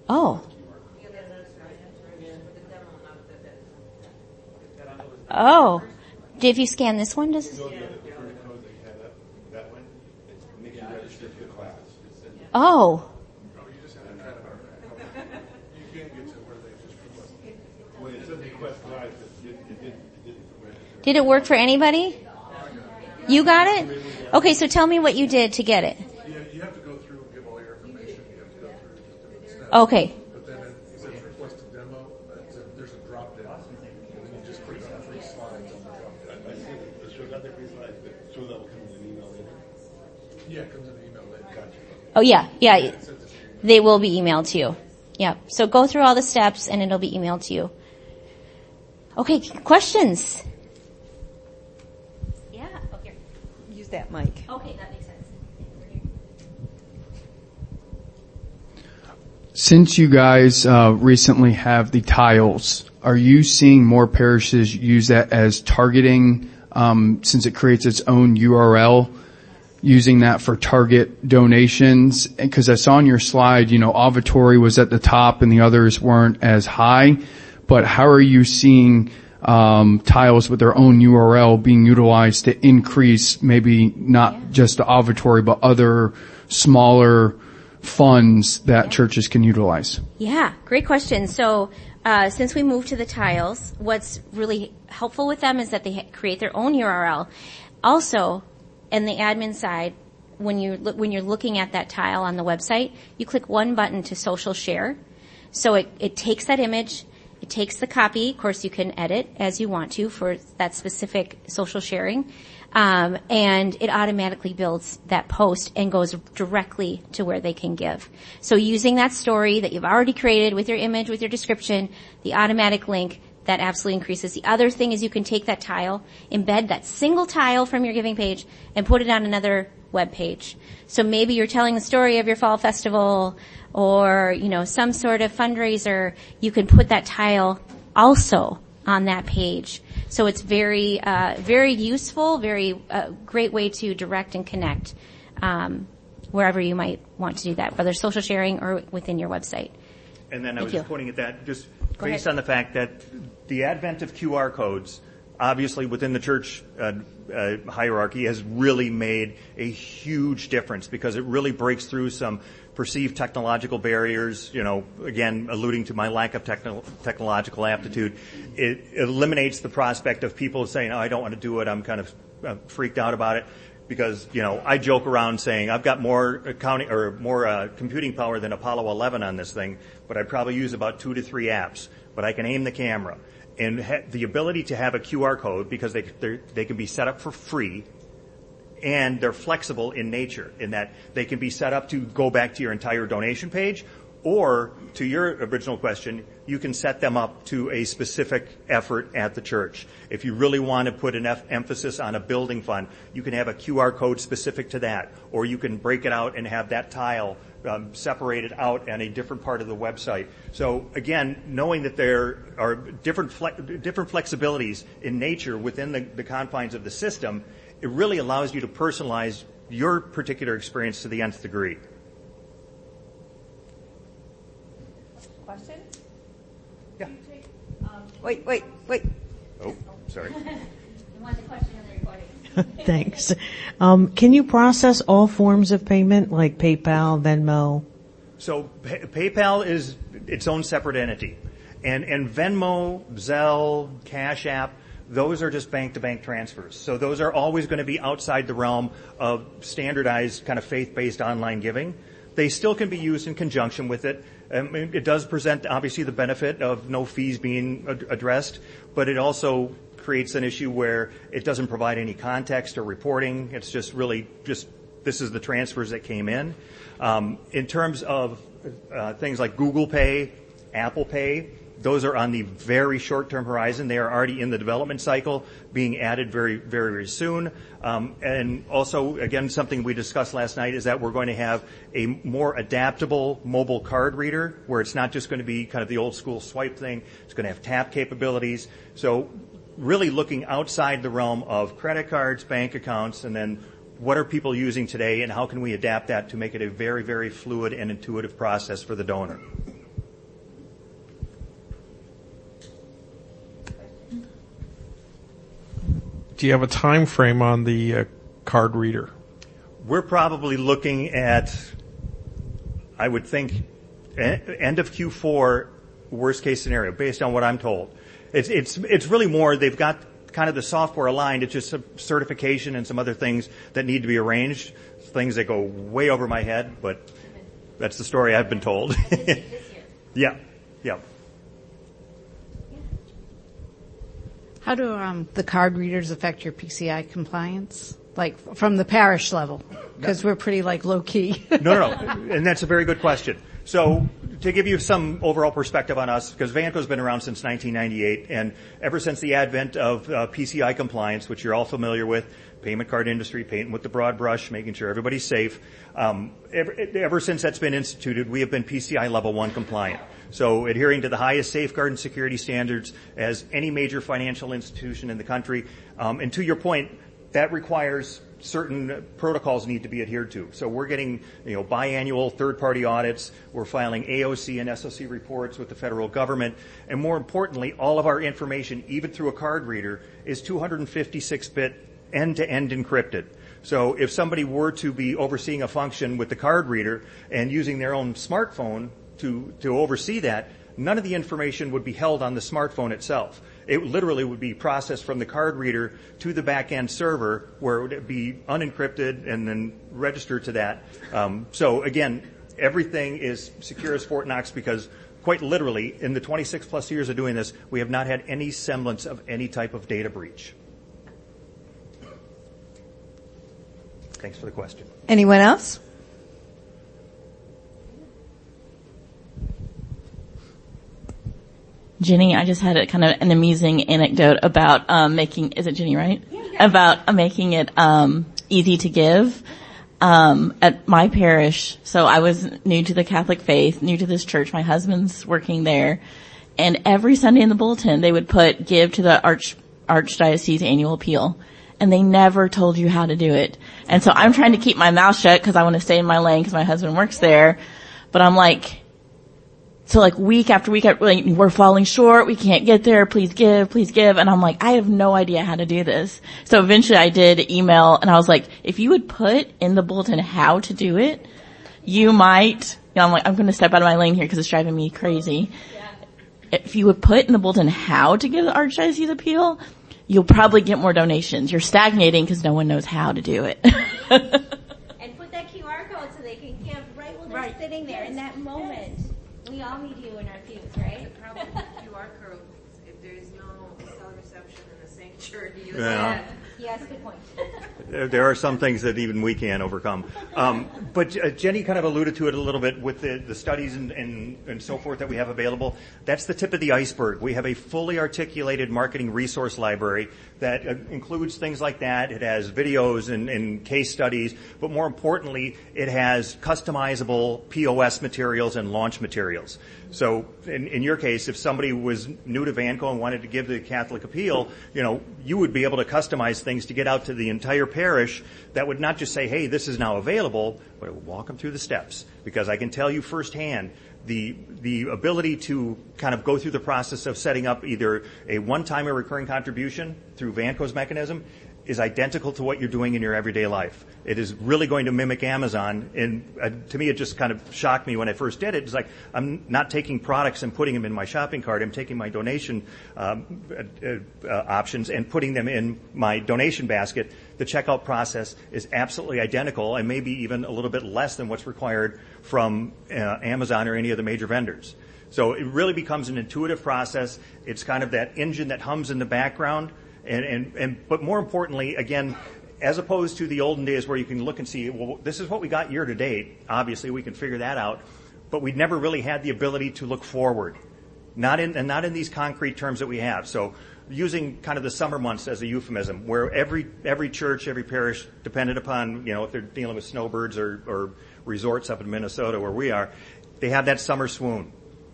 Oh. Oh. If you scan this one, does it? Oh. Did it work for anybody? You got it? Okay, so tell me what you did to get it. Yeah, you have to go through and give all your information. You have to go through different steps. Okay. But then it says request a demo. It's a, there's a drop down. And then you just click on free slides on the drop down. I see it. It shows out the free slides, but so that will come in an email later. Yeah, it comes in an email later. Gotcha. Oh yeah, yeah. They will be emailed to you. Yeah. So go through all the steps and it'll be emailed to you. Okay, questions? Yeah. Oh, here. Use that mic. Okay, that makes sense. Since you guys uh, recently have the tiles, are you seeing more parishes use that as targeting, um, since it creates its own U R L, using that for target donations? Because I saw on your slide, you know, Avatory was at the top and the others weren't as high. But how are you seeing um, tiles with their own U R L being utilized to increase maybe not yeah. just the Avatory, but other smaller funds that yeah. churches can utilize? Yeah, great question. So uh, since we moved to the tiles, what's really helpful with them is that they ha- create their own U R L. Also, in the admin side, when you look, when you're looking at that tile on the website, you click one button to social share. So it, it takes that image. It takes the copy. Of course, you can edit as you want to for that specific social sharing. Um, and it automatically builds that post and goes directly to where they can give. So using that story that you've already created with your image, with your description, the automatic link, that absolutely increases. The other thing is you can take that tile, embed that single tile from your giving page, and put it on another web page. So maybe you're telling the story of your fall festival or, you know, some sort of fundraiser. You can put that tile also on that page. So it's very, uh, very useful, very uh, great way to direct and connect um, wherever you might want to do that, whether social sharing or within your website. And then I Thank was you. just pointing at that, just Go based ahead. on the fact that the advent of Q R codes, obviously within the church uh, uh, hierarchy, has really made a huge difference because it really breaks through some perceived technological barriers. You know, again, alluding to my lack of techno- technological aptitude, it eliminates the prospect of people saying, "Oh, I don't want to do it. I'm kind of uh, freaked out about it." Because, you know, I joke around saying I've got more accounting or more uh, computing power than Apollo eleven on this thing, but I probably use about two to three apps. But I can aim the camera, and ha- the ability to have a Q R code because they they can be set up for free, and they're flexible in nature in that they can be set up to go back to your entire donation page, or to your original question, you can set them up to a specific effort at the church. If you really want to put an F- emphasis on a building fund, you can have a Q R code specific to that, or you can break it out and have that tile um, separated out on a different part of the website. So again, knowing that there are different fle- different flexibilities in nature within the, the confines of the system, it really allows you to personalize your particular experience to the nth degree. Question? Yeah. Wait, wait, wait. Oh, sorry. You want the question in the recording. Thanks. Um, can you process all forms of payment like PayPal, Venmo? So Pay- PayPal is its own separate entity. And, and Venmo, Zelle, Cash App, those are just bank-to-bank transfers. So those are always going to be outside the realm of standardized kind of faith-based online giving. They still can be used in conjunction with it. Um, it does present, obviously, the benefit of no fees being ad- addressed, but it also creates an issue where it doesn't provide any context or reporting. It's just really just this is the transfers that came in. Um, in terms of uh, things like Google Pay, Apple Pay, those are on the very short-term horizon. They are already in the development cycle, being added very, very, very soon. Um, and also, again, something we discussed last night is that we're going to have a more adaptable mobile card reader where it's not just going to be kind of the old-school swipe thing. It's going to have tap capabilities. So really looking outside the realm of credit cards, bank accounts, and then what are people using today and how can we adapt that to make it a very, very fluid and intuitive process for the donor. do you have a time frame on the uh, card reader? We're probably looking at, I would think, end of Q four, worst case scenario, based on what I'm told. It's it's it's really more, they've got kind of the software aligned. It's just some certification and some other things that need to be arranged, things that go way over my head, but that's the story I've been told. Yeah, yeah. How do um, the card readers affect your P C I compliance? Like from the parish level? Because we're pretty like low key. No, no, no. And that's a very good question. So to give you some overall perspective on us, because Vanco's been around since nineteen ninety-eight, and ever since the advent of uh, P C I compliance, which you're all familiar with, payment card industry, painting with the broad brush, making sure everybody's safe, um, ever, ever since that's been instituted, we have been P C I level one compliant. So adhering to the highest safeguard and security standards as any major financial institution in the country. Um, and to your point, that requires certain protocols need to be adhered to. So we're getting, you know, biannual third-party audits. We're filing A O C and S O C reports with the federal government. And more importantly, all of our information, even through a card reader, is two fifty-six bit end-to-end encrypted. So if somebody were to be overseeing a function with the card reader and using their own smartphone to, to oversee that, none of the information would be held on the smartphone itself. It literally would be processed from the card reader to the back-end server where it would be unencrypted and then registered to that. Um, so again, everything is secure as Fort Knox because quite literally in the twenty-six plus years of doing this, we have not had any semblance of any type of data breach. Thanks for the question. Anyone else? Jenny, I just had a kind of an amusing anecdote about um, making, is it Jenny, right? Yeah, yeah. About uh, making it um, easy to give um, at my parish. So I was new to the Catholic faith, new to this church. My husband's working there. And every Sunday in the bulletin, they would put give to the Arch Archdiocese annual appeal. And they never told you how to do it. And so I'm trying to keep my mouth shut because I want to stay in my lane because my husband works there. But I'm like, so like week after week, like, we're falling short. We can't get there. Please give, please give. And I'm like, I have no idea how to do this. So eventually I did email and I was like, if you would put in the bulletin how to do it, you might, you know, I'm like, I'm going to step out of my lane here because it's driving me crazy. If you would put in the bulletin how to give the Archdiocese appeal, you'll probably get more donations. You're stagnating because no one knows how to do it. And put that Q R code so they can give right while they're Right. sitting there in that moment. We all need you in our pews, right? The problem with Q R code, if there's no cell reception in the sanctuary, you Yeah. can't. Yes, good point. There, there are some things that even we can't overcome. Um, but uh, Jenny kind of alluded to it a little bit with the, the studies and, and, and so forth that we have available. That's the tip of the iceberg. We have a fully articulated marketing resource library that uh, includes things like that. It has videos and, and case studies, but more importantly, it has customizable P O S materials and launch materials. So in, in your case, if somebody was new to Vanco and wanted to give the Catholic appeal, you know, you would be able to customize things to get out to the entire parish that would not just say, hey, this is now available, but it would walk them through the steps. Because I can tell you firsthand, the the ability to kind of go through the process of setting up either a one-time or recurring contribution through Vanco's mechanism is identical to what you're doing in your everyday life. It is really going to mimic Amazon, and uh, to me it just kind of shocked me when I first did it. It's like I'm not taking products and putting them in my shopping cart. I'm taking my donation um, uh, uh, options and putting them in my donation basket. The checkout process is absolutely identical and maybe even a little bit less than what's required from uh, Amazon or any of the major vendors. So it really becomes an intuitive process. It's kind of that engine that hums in the background. And, and, and, but more importantly, again, as opposed to the olden days where you can look and see, well, this is what we got year to date. Obviously, we can figure that out. But we never really had the ability to look forward. Not in, and not in these concrete terms that we have. So using kind of the summer months as a euphemism, where every, every church, every parish, dependent upon, you know, if they're dealing with snowbirds or, or resorts up in Minnesota where we are, they have that summer swoon.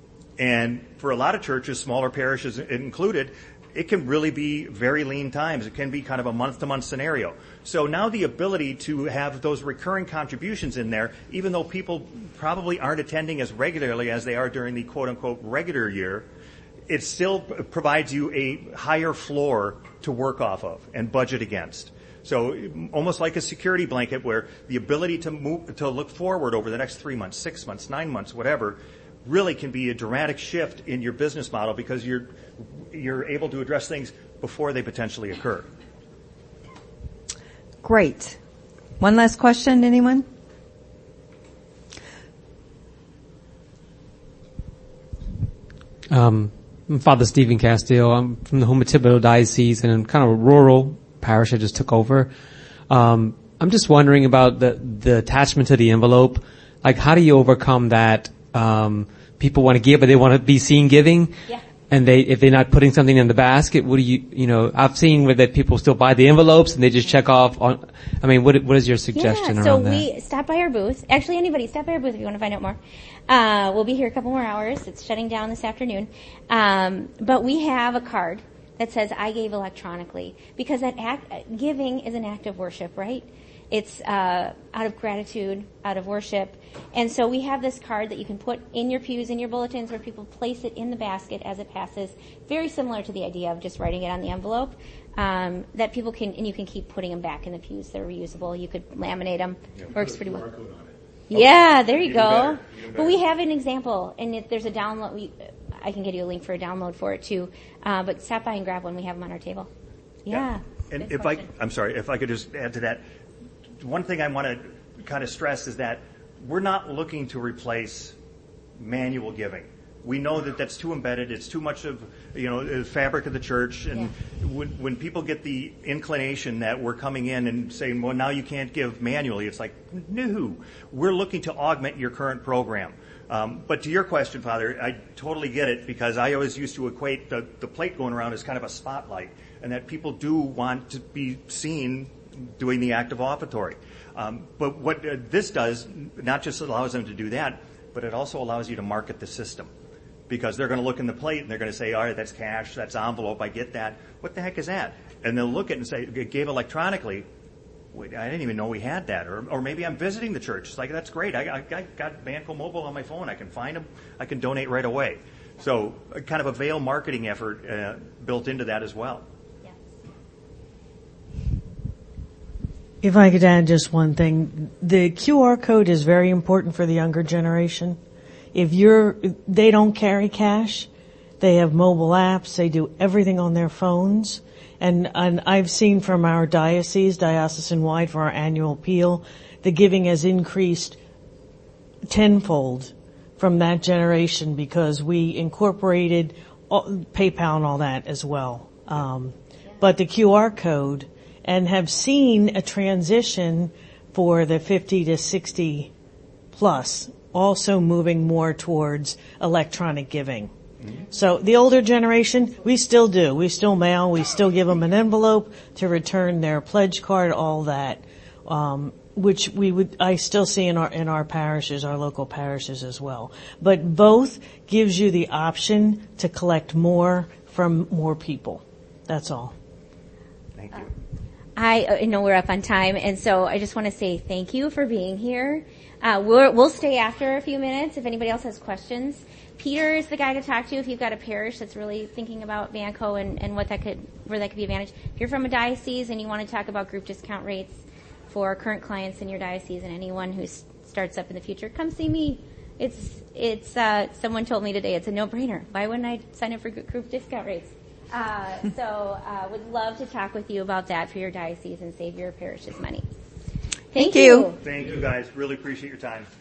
And for a lot of churches, smaller parishes included, it can really be very lean times. It can be kind of a month-to-month scenario. So now the ability to have those recurring contributions in there, even though people probably aren't attending as regularly as they are during the quote-unquote regular year, it still provides you a higher floor to work off of and budget against. So almost like a security blanket where the ability to move, to look forward over the next three months, six months, nine months, whatever, really can be a dramatic shift in your business model because you're, you're able to address things before they potentially occur. Great. One last question, anyone? Um, I'm Father Stephen Castillo. I'm from the Houma Thibodeau Diocese and I'm kind of a rural parish I just took over. Um, I'm just wondering about the, the attachment to the envelope. Like, how do you overcome that? Um, people want to give, but they want to be seen giving. Yeah. And they, if they're not putting something in the basket, what do you, you know, I've seen where that people still buy the envelopes and they just check off on, I mean, what, what is your suggestion yeah, around so that? we stop by our booth. Actually, anybody, stop by our booth if you want to find out more. Uh, we'll be here a couple more hours. It's shutting down this afternoon. Um, but we have a card that says, I gave electronically. Because that act, giving is an act of worship, right? It's, uh, out of gratitude, out of worship. And so we have this card that you can put in your pews, in your bulletins, where people place it in the basket as it passes. Very similar to the idea of just writing it on the envelope. Um, that people can, and you can keep putting them back in the pews. They're reusable. You could laminate them. Yeah, Works pretty well. Okay. Yeah, there you Even go. better. Even But we have an example, and if there's a download. We, I can get you a link for a download for it too. Uh, but stop by and grab one. We have them on our table. Yeah. Yeah. And Good if question. I, I'm sorry, if I could just add to that. One thing I want to kind of stress is that we're not looking to replace manual giving. We know that that's too embedded. It's too much of, you know, the fabric of the church. And yeah. when, when people get the inclination that we're coming in and saying, well, now you can't give manually, it's like, no, we're looking to augment your current program. Um, but to your question, Father, I totally get it because I always used to equate the, the plate going around as kind of a spotlight and that people do want to be seen doing the act of offertory. Um, but what uh, this does, not just allows them to do that, but it also allows you to market the system. Because they're going to look in the plate and they're going to say, all right, that's cash, that's envelope, I get that. What the heck is that? And they'll look at it and say, it gave electronically. Wait, I didn't even know we had that. Or, or maybe I'm visiting the church. It's like, that's great. I, I, I got Banco Mobile on my phone. I can find them. I can donate right away. So uh, kind of a veil marketing effort uh, built into that as well. If I could add just one thing, the Q R code is very important for the younger generation. If you're, they don't carry cash, they have mobile apps, they do everything on their phones. And, and I've seen from our diocese, diocesan-wide for our annual appeal, the giving has increased tenfold from that generation because we incorporated all, PayPal and all that as well. Um, but the Q R code, and have seen a transition for the fifty to sixty plus, also moving more towards electronic giving. Mm-hmm. So the older generation, we still do. We still mail. We still give them an envelope to return their pledge card, all that, um, which we would, I still see in our, in our parishes, our local parishes as well. But both gives you the option to collect more from more people. That's all. Thank you. I know we're up on time, and so I just want to say thank you for being here. Uh, we'll, we'll stay after a few minutes if anybody else has questions. Peter is the guy to talk to if you've got a parish that's really thinking about Banco and, and what that could, where that could be advantage. If you're from a diocese and you want to talk about group discount rates for current clients in your diocese and anyone who s- starts up in the future, come see me. It's, it's, uh, someone told me today it's a no-brainer. Why wouldn't I sign up for group discount rates? Uh, so, uh, would love to talk with you about that for your diocese and save your parish's money. Thank, Thank you. you. Thank you, guys. Really appreciate your time.